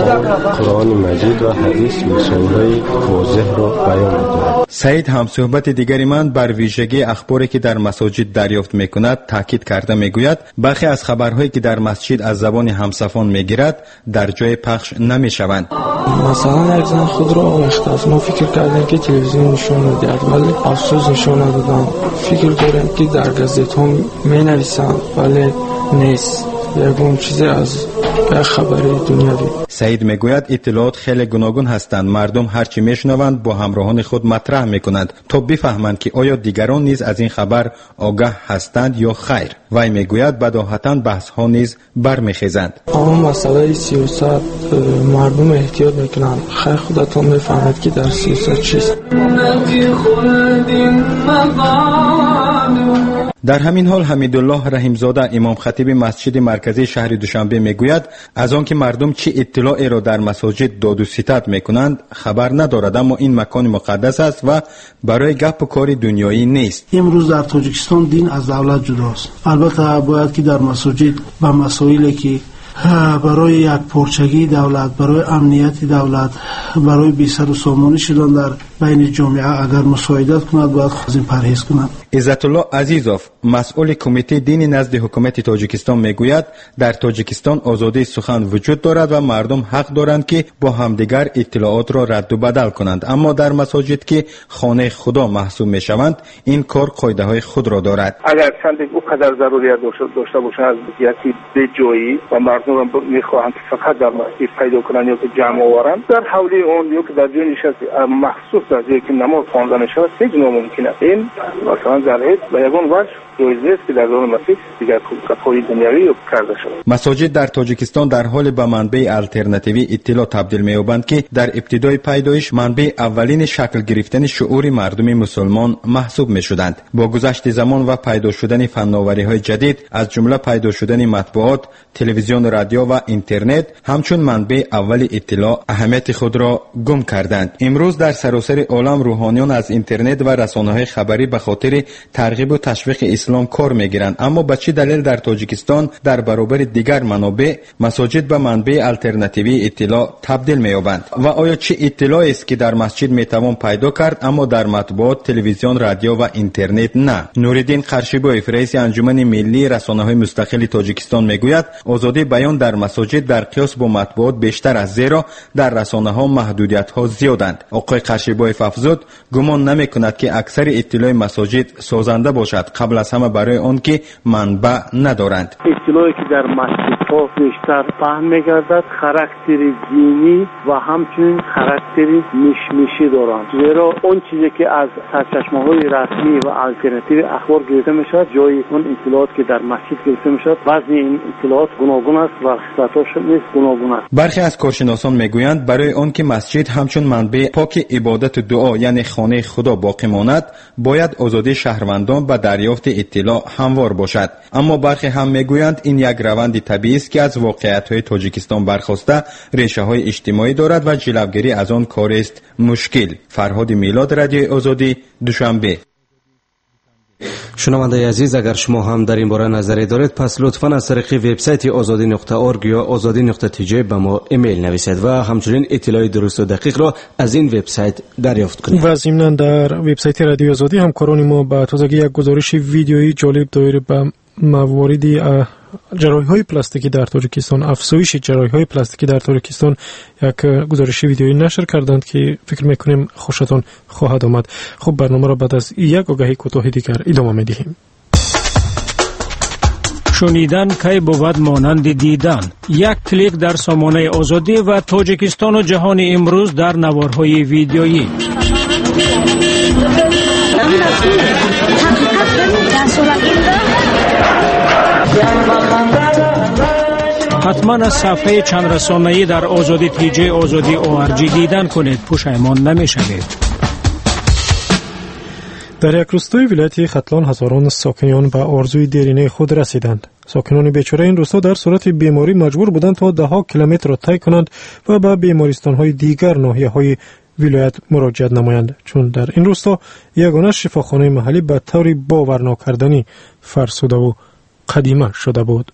قرآن مجید و حدیث مثال های واضح را بیان می‌دهند. سعید همصحبت دیگری من بر ویژگی اخباری که در مساجد دریافت میکند تاکید کرده میگوید برخی از خبرهایی که در مسجد از زبان همسفان میگیرد در جای پخش نمیشوند. مثلا یک زن خود را آویخته است. ما فکر کردیم که تلویزیون نشان میدهد ولی افسوس نشان ندادند. فکر داریم که در گازت ها می نویسند ولی نیست. یکم چیزی از خبری دنیوی. سعید میگوید اطلاعات خیلی گوناگون هستند. مردم هرچی میشنوند با همراهان خود مطرح میکنند تا بفهمند که آیا دیگران نیز از این خبر آگاه هستند یا خیر. وی میگوید بداهتاً بحث ها نیز برمیخیزند. اما مسئله سیاست مردم احتیاط میکنند. خیر خودتان میفهمید که در سیاست چیست. در همین حال حمیدالله رحیمزاده امام خطیب مسجد مرکزی شهر دوشنبه میگوید از آنکه مردم چه اطلاعی را در مساجد داد و ستد میکنند خبر ندارد، اما این مکان مقدس است و برای گپ و کار دنیایی نیست. امروز در تاجیکستان دین از دولت جداست. البته باید که در مساجد به مسائلی که برای یک پرچگی دولت، برای امنیت دولت، برای بی‌سر و سامانی شدن در بین جامعه اگر مساعدت کند باید از این پرهیز کند. عزت الله عزیزوف مسئول کمیته دینی نزد حکومت تاجیکستان میگوید در تاجیکستان آزادی سخن وجود دارد و مردم حق دارند که با همدیگر اطلاعات را رد و بدل کنند، اما در مساجد که خانه خدا محسوب میشوند این کار قاعده های خود را دارد. اگر چند اونقدر ضروریت داشته باشند از جهتی به جایی و مردم میخواهند فقط در مسجد پیدا کنند یا که جمع آورند در حولی اون یا که در جای نشست مخصوص در جایی که نماز خوانده میشود هیچ ناممکن است. این مثلا در حد به یگان وجه جایزه است که در دوران مسیح دیگر کارهای دنیوی کرده شود. مساجد در تاجیکستان در حال به منبع الترناتیوی اطلاع تبدیل می‌یابند که در ابتدای پیدایش منبع اولین شکل گرفتن شعور مردم مسلمان محسوب می‌شدند. با گذشت زمان و پیدا شدن فناوری‌های جدید از جمله پیدا شدن مطبوعات، تلویزیون، رادیو و اینترنت همچون منبع اول اطلاع اهمیت خود را گم کردند. امروز در سراسر عالم روحانیان از اینترنت و رسانه‌های خبری به خاطر ترغیب و تشویق اسلام کار میگیرند، اما به چه دلیل در تاجیکستان در برابر دیگر منابع مساجد به منبع الترناتیوی اطلاع تبدیل می‌یابند و آیا چه اطلاعی است که در مسجد میتوان پیدا کرد اما در مطبوعات، تلویزیون، رادیو و اینترنت نه؟ نوردین قرشیبویف رئیس انجمن ملی رسانه‌های مستقل تاجیکستان میگوید آزادی بیان بیان در مساجد در قیاس با مطبوعات بیشتر است، زیرا در رسانه‌ها محدودیت‌ها زیادند. آقای قرشیبایف افزود گمان نمی‌کند که اکثر اطلاع مساجد سازنده باشد، قبل از همه برای آن که منبع ندارند. اطلاعی که در مسجدها بیشتر پهن می‌گردد خاراکتر دینی و همچنین خاراکتر میشمیشی دارند، زیرا اون چیزی که از سرچشمه‌های رسمی و آلترناتیو اخبار گرفته می‌شود جای اون اطلاعات که در مسجد گرفته می‌شود وزن این اطلاعات گوناگون است و خصوصیاتش نیز گوناگون است. برخی از کارشناسان میگویند برای آن که مسجد همچون منبع پاک عبادت و دعا یعنی خانه خدا باقی ماند باید آزادی شهروندان به دریافت اطلاع هموار باشد. اما برخی هم میگویند این یک روند طبیعی است که از واقعیت‌های تاجیکستان برخاسته ریشه‌های اجتماعی دارد و جلوگیری از آن کار است مشکل. فرهاد میلاد، رادیو آزادی، دوشنبه. شنونده عزیز، اگر شما هم در این باره نظری دارید پس لطفاً از طریق وبسایت azadi.org یا azadi.tj به ما ایمیل نویسید و همچنین اطلاعات درست و دقیق را از این وبسایت دریافت کنید. و ضمناً در وبسایت رادیو آزادی همکاران ما به تازگی یک گزارش ویدیویی جالب دایر به موارد جراحی‌های پلاستیکی در تاجیکستان، افزایش جراحی‌های پلاستیکی در تاجیکستان یک گزارش ویدیویی نشر کردند که فکر می‌کنیم خوشتون خواهد آمد. خب برنامه را بعد از یک آگهی کوتاه دیگر ادامه می‌دهیم. شنیدن کی بود مانند دیدن. یک کلیک در سامانه آزادی و تاجیکستان و جهان امروز در نوارهای ویدیویی. حتما از صفحه چند رسانه‌ای در آزادی تیجی آزادی ORG دیدن کنید، پشیمان نمی‌شوید. در یک روستای ولایت ختلان هزاران ساکنان به آرزوی دیرینه خود رسیدند. ساکنان بیچاره این روستا در صورت بیماری مجبور بودند تا ده‌ها کیلومتر را طی کنند و به بیمارستان‌های دیگر ناحیه‌های ولایت مراجعت نمایند، چون در این روستا یگانه شفاخانه محلی به طور باورناکردنی فرسوده و قدیمه شده بود.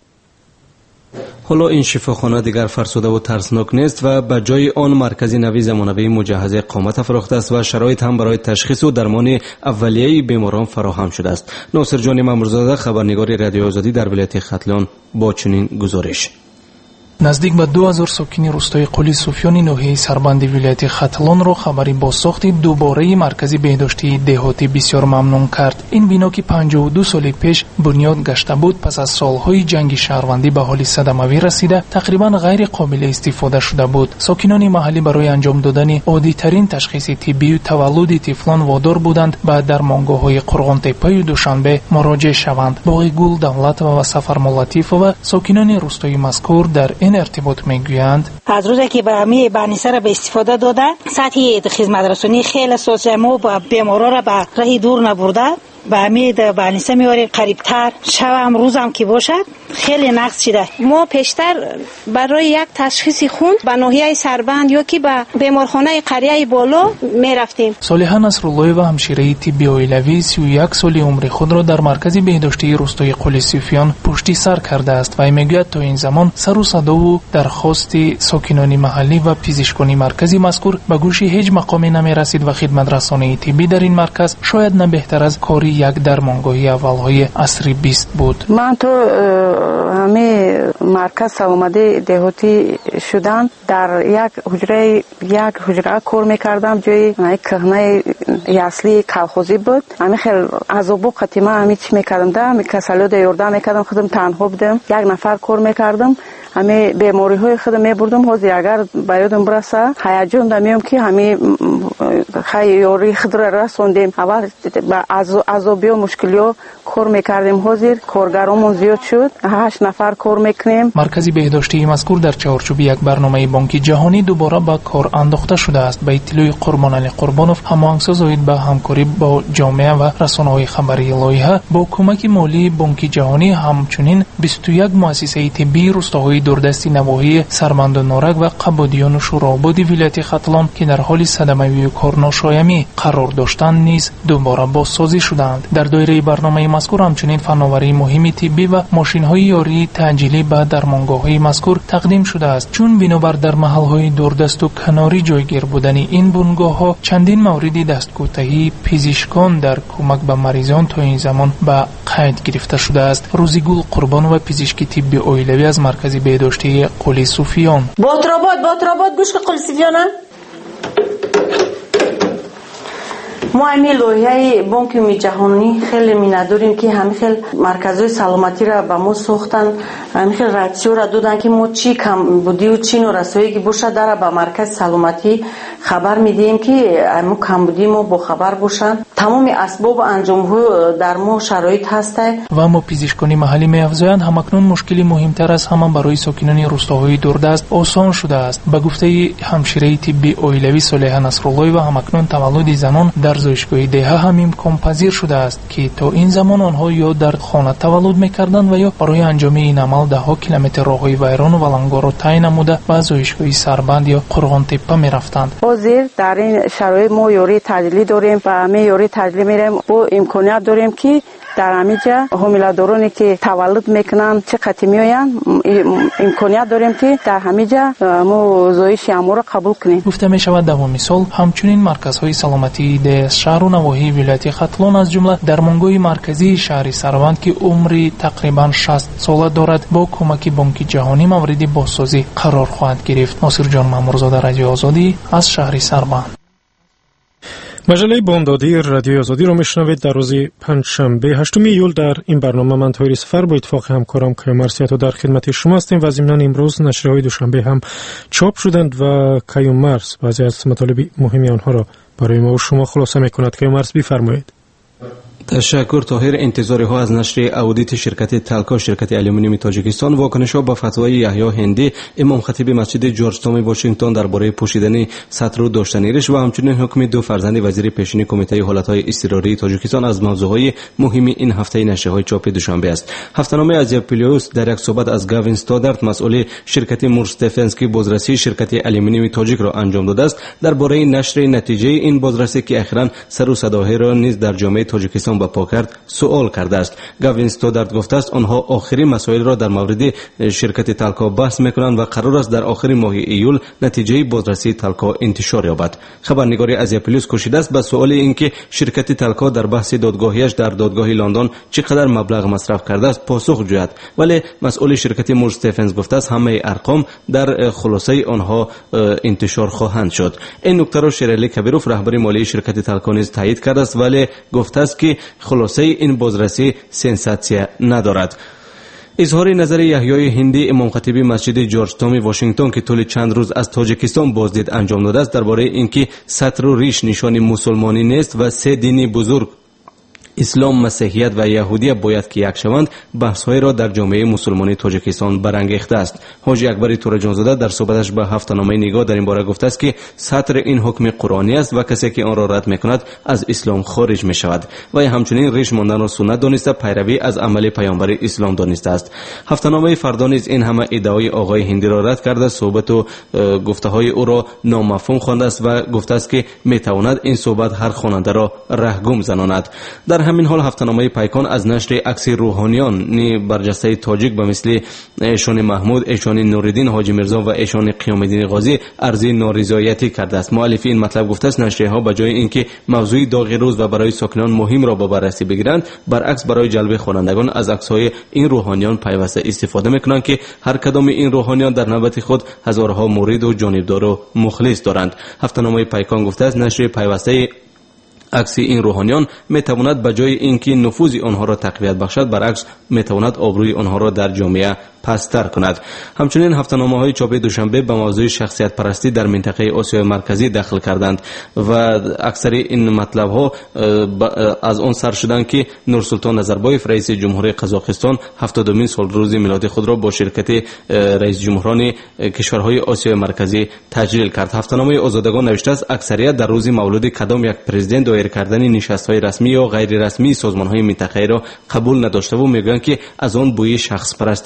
حالا این شفاخانه دیگر فرسوده و ترسناک نیست و به جای آن مرکزی نوی زمانوی مجهز اقامت افراخته است و شرایط هم برای تشخیص و درمان اولیه بیماران فراهم شده است. ناصر جان مامورزاده، خبرنگار رادیو آزادی در ولایت ختلان، با چنین گزارش. نزدیک به 2000 ساکنی روستای قلی صوفیان ناحیه سربند ولایت ختلان را خبری بازساخت دوباره مرکزی بهداشتی دهاتی بسیار ممنون کرد. این بنا که 52 سال پیش بنیاد گشته بود پس از سالهای جنگ شهروندی به حال صدموی رسیده تقریبا غیر قابل استفاده شده بود. ساکنان محلی برای انجام دادن عادی ترین تشخیص طبی و تولد طفلان وادار بودند به درمانگاه‌های قرغان‌تپه و دوشنبه مراجعه شوند. باغ گل، دولت و سفر ملاتیف و ساکنان روستای مذکور در این ارتباط میگویند از روزی که به می بانیسه را به استفاده داده سطح خدمت رسانی خیلی سوسه ما با بیمارا را به راه دور نبرده به امید بانیسه میاریم قریبتر شب روزم که باشد خیلی نقص شده. ما پیشتر برای یک تشخیص خون به ناحیه سربند یا که به بیمارخانه قریه بالا میرفتیم. صالحه نصرالله و همشیره طبی اویلوی 31 سال عمر خود را در مرکز بهداشتی روستای قلی صوفیان پشت سر کرده است و میگوید تا این زمان سر و صدا و درخواست ساکنان محلی و پزشکان مرکزی مذکور به گوش هیچ مقامی نمی رسید و خدمت رسانی طبی در این مرکز شاید نه بهتر از کاری یک درمانگاهی اولهای عصری 20 بود. من تو همه مرکز سلامتی دهاتی شدم در یک حجره کار میکردم جای یک کهنه اصلی کلخوزی بود. همه خیلی عذاب و قتیمه همه چی میکردم ده کسالو دیوردم میکردم خودم تنها بودم یک نفر کار میکردم همه بیماری های خودم میبردم حاضر اگر بایدم برسه هیجان دمیم که همه خیاری خود را رسوندیم اول با عذابی و مشکلی ها کار میکردیم حاضر کارگرامون زیاد شد 8 نفر کار میکنیم. مرکزی بهداشتی مذکور در چارچوب یک برنامه بانک جهانی دوباره به کار انداخته شده است. به اطلاع قربان علی قربانوف هماهنگساز به همکاری با جامعه و رسانه‌های خبری لایحه با کمک مالی بانک جهانی همچنین 21 مؤسسه طبی روستاهای دوردستی نواحی سربند و نارک و قبادیان و شوراباد ولایت ختلان که در حال صدمه رادیوی کارناشایمی قرار داشتند نیز دوباره بازسازی شدند. در دایره برنامه مذکور همچنین فناوری مهم طبی و ماشین‌های یاری تعجیلی به درمانگاه‌های مذکور تقدیم شده است. چون بنابر در محل‌های دوردست و کناری جایگیر بودن این بنگاه‌ها چندین مورد دستگوتهی پزشکان در کمک به مریضان تا این زمان به قید گرفته شده است. روزیگل قربان و پزشکی طبی اویلوی از مرکز بهداشتی قلی صوفیان. باطراباد گوش قلی صوفیان ما همین لایحه بانک می جهانی خیلی می نداریم که همین خیلی مرکزهای سلامتی را به ما ساختن، همین خیلی راتیو را دادن که ما چی کم بودی و چی نورسایی که باشه در به مرکز سلامتی خبر میدیم که ما کم بودی ما با خبر باشن. تمام اسباب انجام ها در ما شرایط هسته و ما پزشکان محلی می افزایند همکنون مشکلی مهمتر از همه برای ساکنان روستاهای دوردست آسان شده است. به گفته همشیره طبی اویلوی صالحه نصرالله و همکنون تولد زنان در زایشگاه دهه هم امکان پذیر شده است که تا این زمان آنها یا در خانه تولد میکردند و یا برای انجام این عمل ده ها کیلومتر راههای ویران و ولنگار را طی نموده به زایشگاه سربند یا قرغان تپه میرفتند. حاضر در این شرایط ما یاری تعلیلی داریم و همه یاری تعلیلی میریم با امکانیت داریم که در همینجا حامله‌دارانی که تولد میکنن چه قطعی میآیند امکانیت داریم که در همینجا ما زایش امور را قبول کنیم. گفته می شود دومی سال همچنین مرکزهای سلامتی در شهر و نواحی ولایت ختلون از جمله درمانگاه مرکزی شهر سروند که عمری تقریبا 60 ساله دارد با کمک بانک جهانی مورد بازسازی قرار خواهد گرفت. ناصر جان مامورزاده، رادیو آزادی از شهر سروند. مجله بامدادی رادیو آزادی را میشنوید. در روز پنجشنبه 8 ایول در این برنامه من طاهر سفر با اتفاق همکارم کیومرث سیاطو در خدمت شما هستیم و ضمن امروز نشریه‌های دوشنبه هم چاپ شدند و کیومرث بعضی از مطالب مهم آنها را برای ما و شما خلاصه میکند. کیومرث بفرمایید. تشکر طاهر. انتظاری ها از نشر اودیت شرکت تالکو شرکت آلومینیوم تاجیکستان واکنش ها به فتوای یحیی هندی امام خطیب مسجد جورج تاون واشنگتن درباره پوشیدن سطر و داشتن ریش و همچنین حکم دو فرزند وزیر پیشین کمیته حالت‌های اضطراری تاجیکستان از موضوعهای مهم این هفته نشریه‌های چاپ دوشنبه است. هفته‌نامه ازیاپلیوس در یک صحبت از گاوین استادارت مسئول شرکت مورستفنسکی بازرسی شرکت آلومینیوم تاجیک را انجام داده است درباره نشر نتیجه این بازرسی که اخیراً سر و صداها را نیز در جامعه تاجیکستان با پا کرد سوال کرده است. گاوین استادارت گفته است آنها آخرین مسائل را در مورد شرکت تالکو بحث میکنند و قرار است در آخر ماه ایول نتیجه بازرسی تالکو انتشار یابد. خبرنگاری ازیاپلیوس کوشیده است به سوال اینکه شرکت تالکو در بحث دادگاهیش در دادگاه لندن چقدر مبلغ مصرف کرده است پاسخ جوید، ولی مسئول شرکت مورستفنس گفته است همه ارقام در خلاصه آنها انتشار خواهند شد. این نکته را شیرعلی کبیروف رهبر مالی شرکت تالکو نیز تایید کرده است، ولی گفته است که خلاصه این بازرسی سنساسیون ندارد. اظهار نظر یحیی هندی امام خطیب مسجد جورج تاون واشنگتن که طول چند روز از تاجیکستان بازدید انجام داده است درباره اینکه سطر و ریش نشان مسلمانی نیست و سه دین بزرگ اسلام، مسیحیت و یهودیت باید که یک شوند بحث‌های را در جامعه مسلمانی تاجیکستان برانگیخته است. حاجی اکبر تورجانزاده در صحبتش به هفته‌نامه نگاه در این باره گفته است که سطر این حکم قرآنی است و کسی که آن را رد می‌کند از اسلام خارج می‌شود و همچنین ریش ماندن را سنت دانسته پیروی از عمل پیامبر اسلام دانسته است. هفته‌نامه فردا نیز این همه ادعای آقای هندی را رد کرده، صحبت و گفته‌های او را نامفهوم خوانده است و گفته است که می‌تواند این صحبت هر خواننده را رهگم زناند. در همین حال هفته‌نامه پیکان از نشر عکس روحانیان برجسته تاجیک به مثل ایشان محمود، ایشان نوردین حاجی میرزا و ایشان قیام الدین غازی عرضی نارضایتی کرده است. مؤلف این مطلب گفته است نشریه‌ها به جای اینکه موضوع داغ روز و برای ساکنان مهم را به بررسی بگیرند، برعکس برای جلب خوانندگان از عکس‌های این روحانیان پیوسته استفاده می‌کنند که هر کدام این روحانیان در نوبت خود هزارها مرید و جانبدار و مخلص دارند. هفته‌نامه پیکان گفته است نشر پیوسته عکس این روحانیان میتواند به جای اینکه نفوذ آنها را تقویت بخشد، برعکس میتواند آبروی آنها را در جامعه پستر کند. همچنین هفته‌نامه‌های چاپ دوشنبه به موضوع شخصیت پرستی در منطقه آسیای مرکزی دخل کردند و اکثر این مطلب‌ها از آن سر شدند که نورسلطان نظربایف رئیس جمهوری قزاقستان 70مین سالروز میلادی خود را با شرکت رئیس جمهوران کشورهای آسیای مرکزی تجلیل کرد. هفته‌نامه آزادگان نوشته است اکثریت در روز مولد کدام یک پرزیدنت دایر کردن نشست‌های رسمی یا غیر رسمی سازمان‌های منطقه‌ای را قبول نداشته و میگویند که از آن بوی شخص پرستی میآید.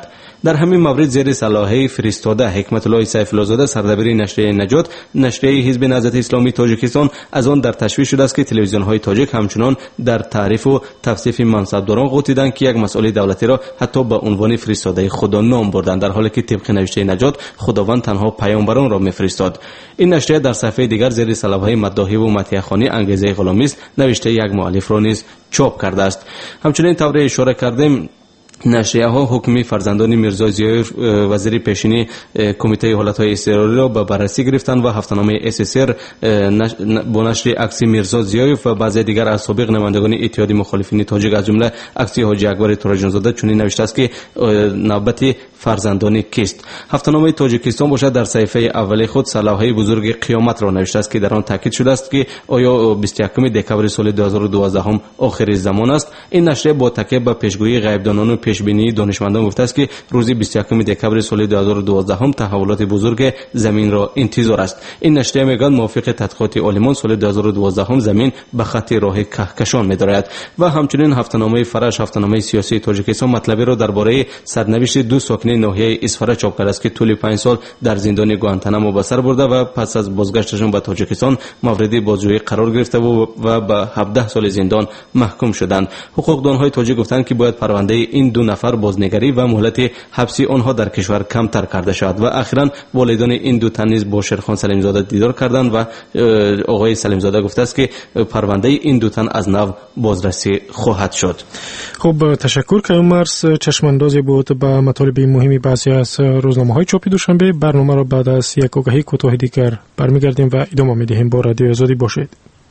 در همین مورد زیر صلاحیه فرستاده حکمت الله سیف الله زاده سردبیر نشریه نجات، نشریه حزب نهضت اسلامی تاجیکستان از آن در تشویش شده است که تلویزیون های تاجیک همچنان در تعریف و توصیف منصبداران غوطیدند که یک مسئول دولتی را حتی به عنوان فرستاده خدا نام بردند، در حالی که طبق نوشته نجات خداوند تنها پیامبران را میفرستاد. این نشریه در صفحه دیگر زیر صلاحیه مداحی و مطیع‌خوانی انگیزه غلامی است نوشته یک مؤلف را نیز چاپ کرده است. همچنین طور اشاره کردیم نشریه ها حکمی فرزندان میرزا زیایف وزیر پیشینی کمیته حالتهای اضطراری را به بررسی گرفتند و هفته‌نامه SSR با نشر عکس میرزا زیایف و بعضی دیگر از سابق نمایندگان اتحاد مخالفین تاجیک از جمله عکس حاجی اکبر تورجان زاده چنین نوشته است که نوبت فرزندان کیست. هفته‌نامه تاجیکستان باشد در صفحه اول خود صلاحیه بزرگ قیامت را نوشته است که در آن تاکید شده است که آیا 21 دکمبر سال 2012 هم آخر زمان است. این نشریه با تکیه به پیشگویی غیبدانان و پیشبینی دانشمندان گفته است که روز 21 دکمبر سال 2012 هم تحولات بزرگ زمین را انتظار است. این نشریه میگوید موافق تحقیقات عالمان سال 2012 هم زمین به خط راه کهکشان می‌دارد. و همچنین هفته‌نامه فرش، هفته‌نامه سیاسی تاجیکستان مطلبی را درباره سرنوشت دو ساکن ناحیه اسفره چاپ کرده است که طول 5 سال در زندان گوانتانامو به سر برده و پس از بازگشتشان به تاجیکستان مورد بازجویی قرار گرفته و به 17 سال زندان محکوم شدند. حقوقدانهای تاجیک گفتند که باید پرونده این دو نفر بازنگری و مهلت حبسی آنها در کشور کمتر کرده شود. و اخیراً والدان این دو تن نیز با شیرخان سلیمزاده دیدار کردند و آقای سلیمزاده گفته است که پرونده این دو تن از نو بازرسی خواهد شد. خب تشکر که مرس چشماندازی بود به مطالب مهمی بعضی از روزنامه‌های چاپی دوشنبه. برنامه را بعد از یک آگهی کوتاه دیگر برمیگردیم و ادامه می‌دهیم. با رادیو آزادی باشید.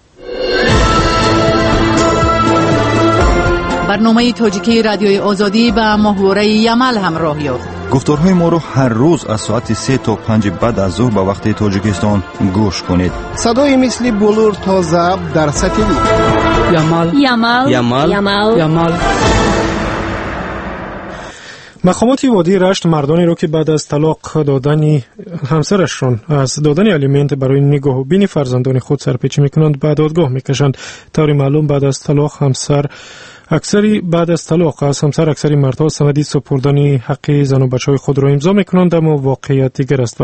برنامه تاجیکی رادیوی آزادی به محوره یمل همراه یافت. گفتارهای ما رو هر روز از ساعت 3 تا 5 بعد از ظهر به وقت تاجیکستان گوش کنید. صدای مثل بلور تا ضبط در سطح یمل یمل یمل یمل یمل. مقامات وادی رشت مردانی را که بعد از طلاق دادن همسرشان از دادن الیمنت برای نگاه و بین فرزندان خود سرپیچی میکنند به دادگاه میکشند. طور معلوم بعد از طلاق از همسر اکثری مردها سندی سپردن حق زن و بچه‌های خود را امضا میکنند، اما واقعیت دیگر است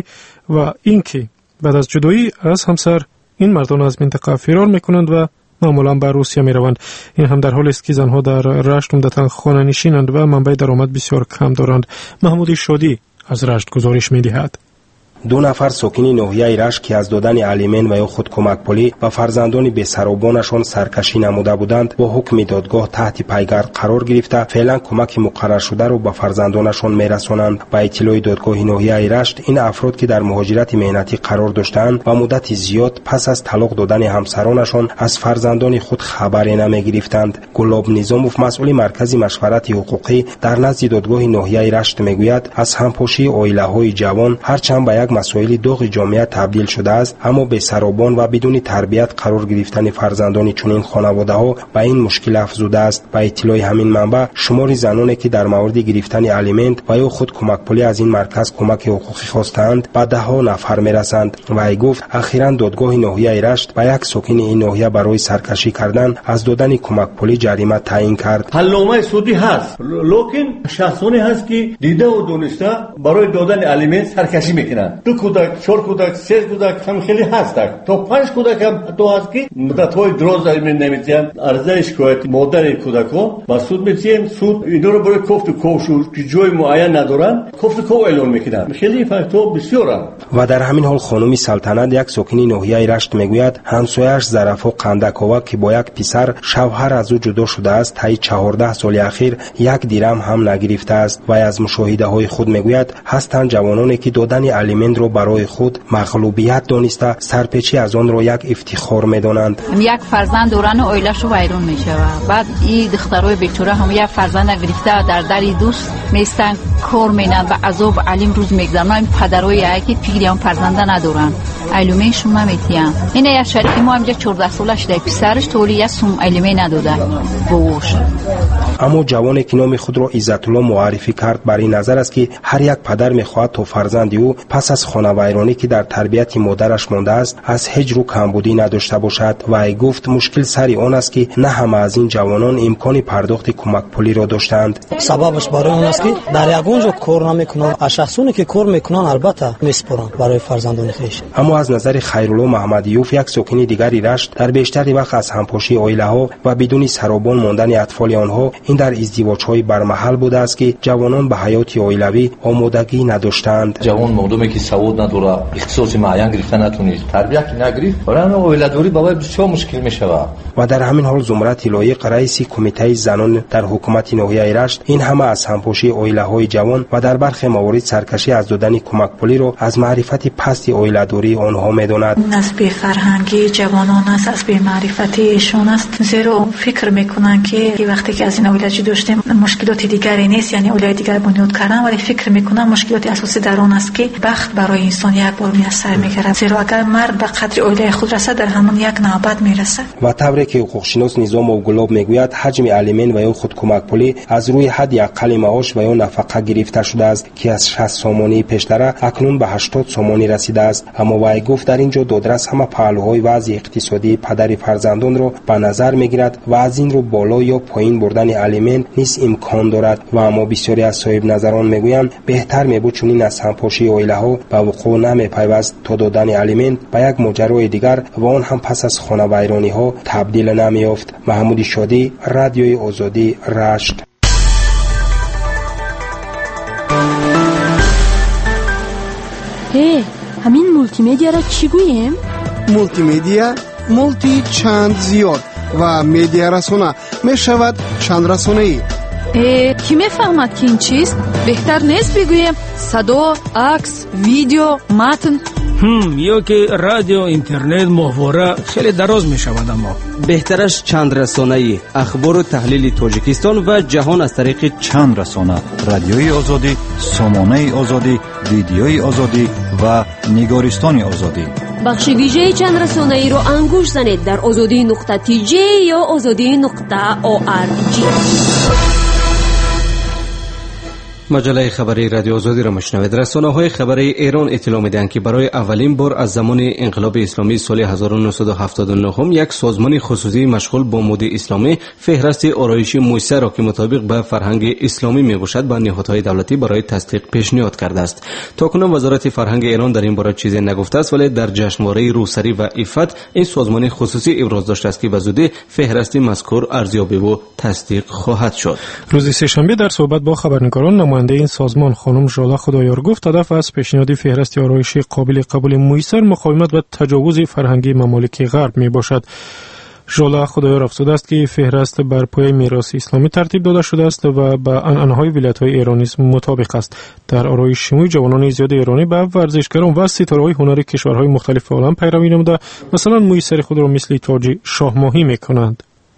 و اینکه بعد از جدایی از همسر این مردان از منطقه فرار میکنند و معمولا به روسیه می روند. این هم در حالی است که زنها در رشت عمدتاً خانه نشینند و منبع درآمد بسیار کم دارند. محمود شادی از رشت گزارش می دهد. 2 نفر ساکن ناحیه رشت که از دادن الیمن و یا خود کمک پولی و فرزندان بی‌سروبانشان سرکشی نموده بودند با حکم دادگاه تحت پیگرد قرار گرفته فعلا کمک مقرر شده را به فرزندانشان میرسانند. با اطلاع دادگاه ناحیه رشت این افراد که در مهاجرت مهنتی قرار داشتند و مدت زیاد پس از طلاق دادن همسرانشان از فرزندان خود خبری نمیگرفتند. گلاب نظاموف مسئول مرکز مشورت حقوقی در نزد دادگاه ناحیه رشت میگوید از همپاشی عائله‌های جوان هرچند به یک مسائل داغ جامعه تبدیل شده است، اما بی‌سروبان و بدون تربیت قرار گرفتن فرزندان چنین خانواده‌ها به این مشکل افزوده است. با اطلاع همین منبع شمار زنانی که در مورد گرفتن الیمنت و یا خود کمک پولی از این مرکز کمک حقوقی خواستند به 10 نفر میرسند. و ای گفت اخیراً دادگاه ناحیه رشت به یک ساکن این ناحیه برای سرکشی کردن از دادن کمک پولی جریمه تعیین کرد. حلنامه سودی هست، لکن شخصانی هست که دیده و دونسته برای دادن الیمنت سرکشی میکنند. 2 کودک، 4 کودک، 3 کودک هم خیلی هستند. تا 5 کودک هم تو هست که مدت‌های دراز الیمنت نمیدن. عرضه شکایت مادر کودکان با سود میتیم. سود اینا رو برای کوفت و کوشو که جای معین ندارن کوفت و کو اعلان میکنن. خیلی فاکتور بسیاره. و در همین حال خانم سلطنت یک ساکن ناحیه رشت میگوید همسایه‌اش ظرفا قندکاوا که با یک پسر شوهر از او جدا شده است تا 14 سال اخیر 1 درهم هم نگرفته است. و از مشاهده‌های خود میگوید هستند جوانانی که دادن الیمنت را برای خود مغلوبیت دانسته سرپیچی از آن را یک افتخار میدانند. یک فرزند دوران اویلش ویرون میشود. بعد این دخترای بیچاره هم یک فرزند گرفته در دوست میستن کار میکنن و عذاب علیم روز میگذرن. این پدرای که فکری هم فرزنده ندارن علومه شما میتیان. این یک شریک ما همجا 14 سالش ده پسرش طوری یک سوم علومه نداده بوش. اما جوانی که نام خود را عزت الله معرفی کرد بر این نظر است که هر یک پدر میخواهد تا فرزند او پس از خانه ویرانی که در تربیت مادرش مانده است از هجر و کمبودی نداشته باشد و ای گفت مشکل سری آن است که نه همه از این جوانان امکان پرداخت کمک پولی را داشتند. سببش برای آن است که در یگونجا کار نمیکنند، از شخصانی که کار میکنند البته میسپارند برای فرزندان خویش. اما از نظر خیرالله محمدیوف یک ساکن دیگری رشت در بیشتر وقت از همپاشی عائله ها و بدون سرابان ماندن اطفال آنها این در ازدواج های برمحل بوده است که جوانان به حیات عائلوی آمادگی نداشتند. جوان مردمی که سواد نداره، اختصاص معین گرفته نتونه، تربیت نگرفت، برای عائله دوری برای بسیار مشکل میشود. و در همین حال زمرت لایق رئیس کمیته زنان در حکومت ناحیه رشت این همه از همپاشی عائله های جوان و در برخی موارد سرکشی از دادن کمک پولی را از معرفت پست عائله دوری آنها میداند. نسبی فرهنگی جوانان است، از بی معرفتی ایشان است، زیرا فکر میکنن که وقتی که از این عائله داشتیم مشکلات دیگری نیست، یعنی عائله دیگر بنیاد کردن، ولی فکر میکنن مشکلات اساسی در آن است که بخت برای انسان یک بار میسر میگیرد، زیرا اگر مرد به قدر عائله خود رسد در همون یک نوبت میرسد. و طوری که حقوقشناس نظام اوگلاب میگوید حجم الیمن و یا خود کمک پولی از روی حد اقل معاش و یا نفقه گرفته شده است که از 60 سامانی پیشتر اکنون به 80 سامانی رسیده است. اما وی گفت در اینجا دادرس همه پهلوهای وضع اقتصادی پدر فرزندان را به نظر میگیرد و از این رو بالا یا پایین بردن الیمن نیز امکان دارد. و اما بسیاری از صاحب نظران میگویند بهتر میبود چنین از همپاشی عائله ها به وقوع نمیپیوست تا دادن الیمن به یک ماجرای دیگر و آن هم پس از خانه ویرانی ها تبدیل نمیافت. محمود شادی، رادیوی آزادی، رشت. همین مولتی مدیا را چی گوییم؟ مولتی مدیا مولتی چند زیاد و مدیا رسانه می شود چند رسانه ای. کی میفهمد که این چیست؟ بهتر نیست بگوییم صدا، عکس، ویدیو، متن؟ یا که رادیو، اینترنت، محوره خیلی دراز می شود. اما بهترش چند رسانه‌ای، اخبار و تحلیل تاجیکستان و جهان از طریق چند رسانه: رادیوی آزادی، سامانه آزادی، ویدیوی آزادی و نگارستان آزادی. بخش ویژه چند رسانه‌ای رو انگوش زنید در azadi.tj یا azadi.org. مجله خبری رادیو آزادی را میشنوید. رسانه‌های خبری ایران اطلاع می‌دهند که برای اولین بار از زمان انقلاب اسلامی سال 1979 یک سازمان خصوصی مشغول با مد اسلامی فهرست آرایشی موسی را که مطابق به فرهنگ اسلامی میباشد به نهادهای دولتی برای تصدیق پیشنهاد کرده است. تاکنون وزارت فرهنگ ایران در این باره چیزی نگفته است، ولی در جشنواره روسری و عفت این سازمان خصوصی ابراز داشته است که به زودی فهرست مذکور ارزیابی و تصدیق خواهد شد. روز سه‌شنبه در صحبت با خبرنگاران نماینده این سازمان خانم ژاله خدایار گفت هدف از پیشنهاد فهرست آرایشی قابل قبول مویسر مقاومت و تجاوز فرهنگی ممالک غرب می باشد. ژاله خدایار افزوده است که فهرست بر پایه میراث اسلامی ترتیب داده شده است و با عنعنه‌های ولایت‌های ایرانی مطابق است. در آرایش شموی جوانان زیاد ایرانی به ورزشکاران و ستاره‌های هنری کشورهای مختلف عالم پیروی نموده مثلا مویسر خود را مثل تاج شاهماهی می‌کنند.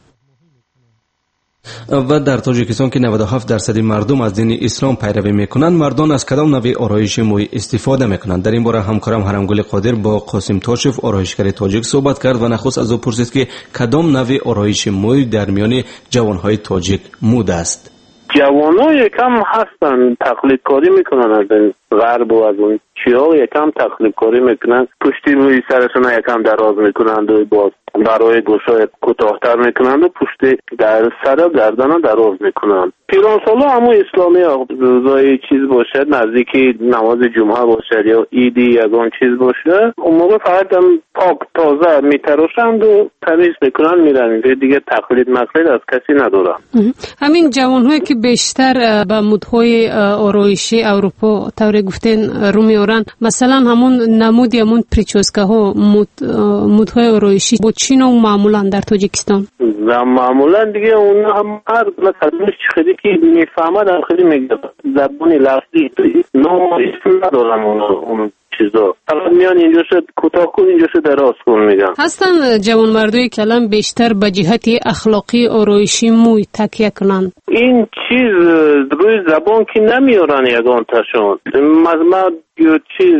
و در تاجیکستان که 97% مردم از دین اسلام پیروی میکنند، مردان از کدام نوع آرایش موی استفاده میکنند؟ در این باره همکارم هرمگل قادر با قاسم تاشف آرایشگر تاجیک صحبت کرد و نخست از او پرسید که کدام نوع آرایش موی در میان جوانهای تاجیک مود است. جوان‌ها یکم هستن تقلید کاری میکنن از این غرب و از اون چیا، یکم تقلید کاری میکنن، پشتی روی سرشون یکم دراز میکنند و باز برای گوشای کوتاه‌تر میکنند و پشتی در سر و گردن دراز میکنند. پیرانسالا همون اسلامی روزای چیز باشه، نزدیکی نماز جمعه باشه یا ایدی یا اون چیز باشه، اون موقع فقط هم پاک تازه میتراشند و تمیز میکنن میرن، دیگه تقلید مقلید از کسی ندارن. همین جوان‌هایی که بیشتر به مدهای آرایشی اروپا طور گفتن رو میارن، مثلا همون نمود همون پریچوسکه ها مدهای آرایشی با چی نوع معمولا در تاجیکستان؟ معمولا دیگه اون هم هر مثلا خیلی که میفهمه در خیلی میگه زبانی لفظی نوع اسم ندارن اون چیزا، فقط میان اینجا شد کوتاه کن اینجا شد دراز کن میگن. هستن جوان مردوی که الان بیشتر به جهت اخلاقی آرایشی موی تکیه کنن؟ این چیز روی زبان که نمیارن یگان تاشون مزمت یا چیز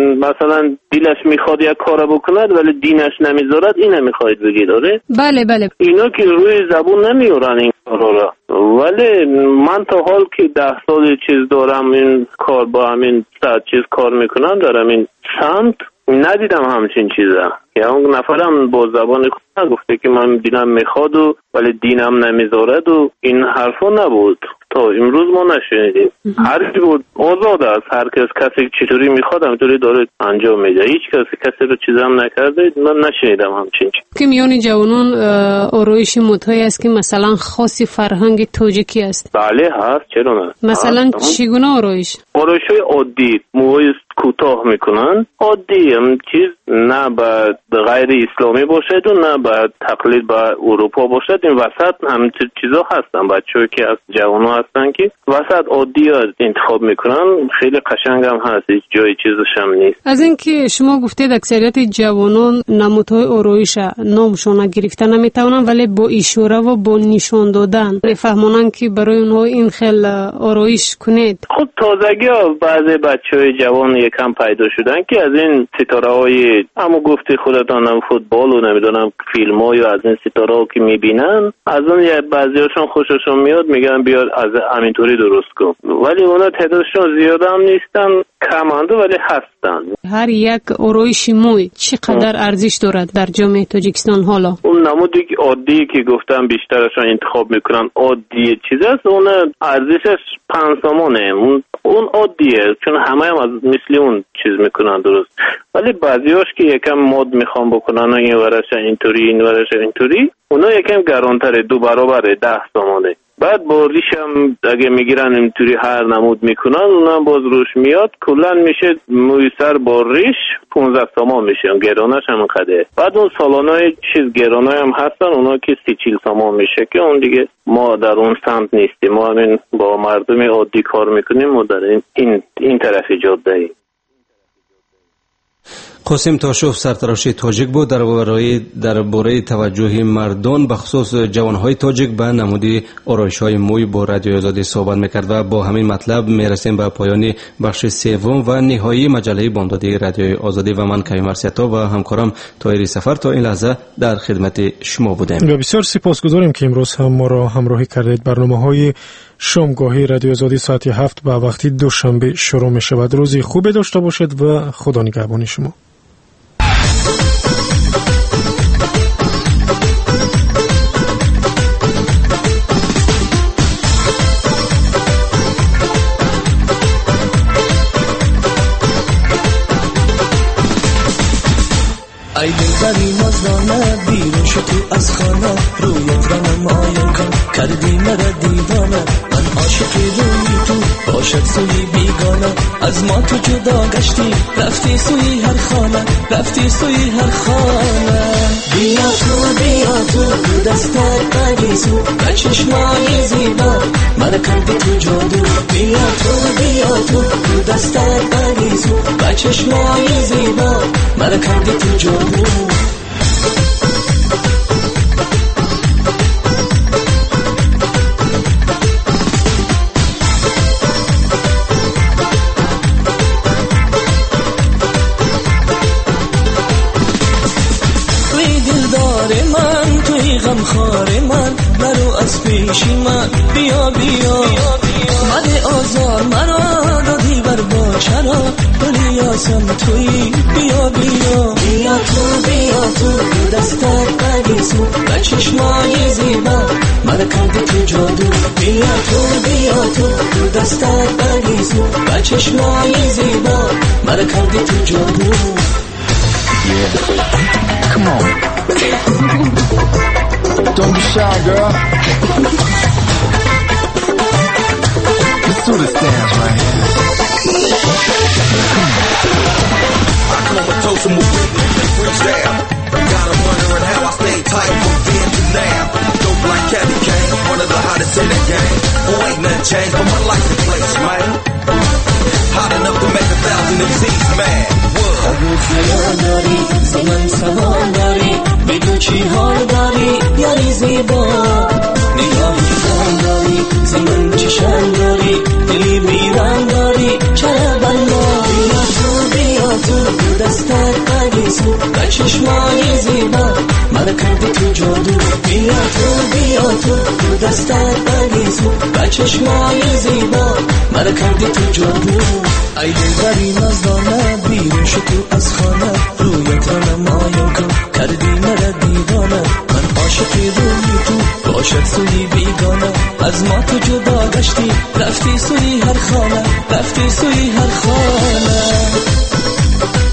مثلا دلش میخواد یک کار بکند ولی دینش نمیذارد اینه میخواید بگید داره؟ بله بله. اینا که روی زبان نمیارن این کارا را، ولی من تا حال که 10 سال چیز دارم این کار با همین چیز کار میکنم دارم این سمت ندیدم همچین چیزا. یا اون نفرم با زبان خود گفته که من دینم میخواد و ولی دینم نمیذارد و این حرفا نبود. تا امروز ما نشنیدیم. هر کی بود آزاد است، هر کسی چطوری میخواد همینطوری داره انجام میده. هیچ کسی رو چیزام نکرده. من نشنیدم همچین چیز. که میان جوانان آرایش مدهایی است که مثلا خاصی فرهنگ تاجیکی است. بله هست، چرا نه؟ مثلا چگونه آرایش؟ آرایش‌های عادی، موهای کوتاه میکنن، عادی هم چیز نه باید غیر اسلامی باشد و نه باید تقلید به اروپا باشد. این وسط هم چیزا هستن، بچه‌ای که از جوان‌ها هستن که وسط عادی انتخاب میکنن، خیلی قشنگ هم هست، هیچ جای چیزش هم نیست. از اینکه شما گفتید اکثریت جوانان نمودهای آرایش نامشون گرفته نمیتونن ولی با اشاره و با نشان دادن فهمونن که برای اونها این خیلی آرایش کنید. خود تازگی‌ها بعضی بچه‌های جوان یکم پیدا شدن که از این ستاره‌های همو گفتی خودتان فوتبال و نمیدونم فیلم‌ها یا از این ستاره‌ها که میبینن از اون بعضیاشون خوششون میاد میگن بیار از همینطوری درست کن، ولی اونا تعدادشون زیاد هم نیستن، کمانده ولی هستن. هر یک آرایش موی چقدر ارزش دارد در جامعه تاجیکستان حالا؟ اون نمودی که عادی که گفتم بیشترشون انتخاب میکنن عادی چیز است، اون ارزشش 5 سامانه. اون عادیه چون همه هم از مثل اون چیز میکنن درست، ولی بعضیاش که یکم مود میخوام بکنن این ورش اینطوری این ورش اینطوری، اونا یکم گرانتره، 2 برابره 10 سامانه. بعد با ریشم اگه میگیرن اینطوری هر نمود میکنن اونم باز روش میاد، کلا میشه موی سر با ریش 15 سامان میشه، گرانش هم قده. بعد اون سالانای چیز گرانای هم هستن اونا که 30-40 سامان میشه که اون دیگه ما در اون سمت نیستیم، ما همین با مردم عادی کار میکنیم و در این طرفی جاده ایم. قاسم تاشوف سرتراشی تاجیک بود درباره توجه مردان به خصوص جوانهای تاجیک به نمودی آرایش‌های موی با رادیوی آزادی صحبت میکرد و با همین مطلب میرسیم به پایان بخش سوم و نهایی مجله بامدادی رادیوی آزادی و من کیوم ارسیتا و همکارم طاهری سفر تا این لحظه در خدمت شما بودیم. بسیار سپاسگزاریم که امروز هم ما را همراهی کردید. برنامه‌های شامگاهی رادیو آزادی ساعت 7 به وقت دوشنبه شروع می شود. روزی خوبی داشته باشید و خدا نگهبان شما. ای دلبری مزدانه بیرون شو تو از خانه رویت را نمایان کن کردی مرا دیوانه من عاشقی روی تو باشد سوی بیگانه از ما تو جدا گشتی رفتی سوی هر خانه رفتی سوی هر خانه بیا تو دستت بگیزو به چشمای زیبا من کردی تو جادو بیا تو دستت بگیزو به چشمای زیبا من کردی تو جادو غمخوار من برو از پیش من بیا مده آزار مرا دادی بر با چرا بلیاسم توی بیا تو دستت بگیزو به چشمای زیبا من کردی تو جادو بیا تو دستت بگیزو به چشمای زیبا من کردی تو جادو. Come on. Don't be shy, girl. Let's do this dance right here. I come a toast and move and freestyle. Got 'em wondering how I stay tight from then to now. Dope like Candy Cane, one of the hottest in the game. Oh, ain't nothing changed, but my life's in place, man. Hot enough to make 1,000 MCs mad. What? خواب و خیال داری زمان سوال داری بگو چی حال داری یاری زیبا نگاهی خال داری زمان چشم داری دلی بیران داری چرا بلا بیا تو دستت بگیسو به چشمای زیبا من کردی تو جادو بیا تو دستت بگیسو به چشمای زیبا من کردی تو جادو ای دلبری مزدانه بیرون شو تو از خانه رویت را نمایم کن کردی مرا دیوانه من عاشقی روی تو باشد سوی بیگانه از ما تو جدا گشتی رفتی سوی هر خانه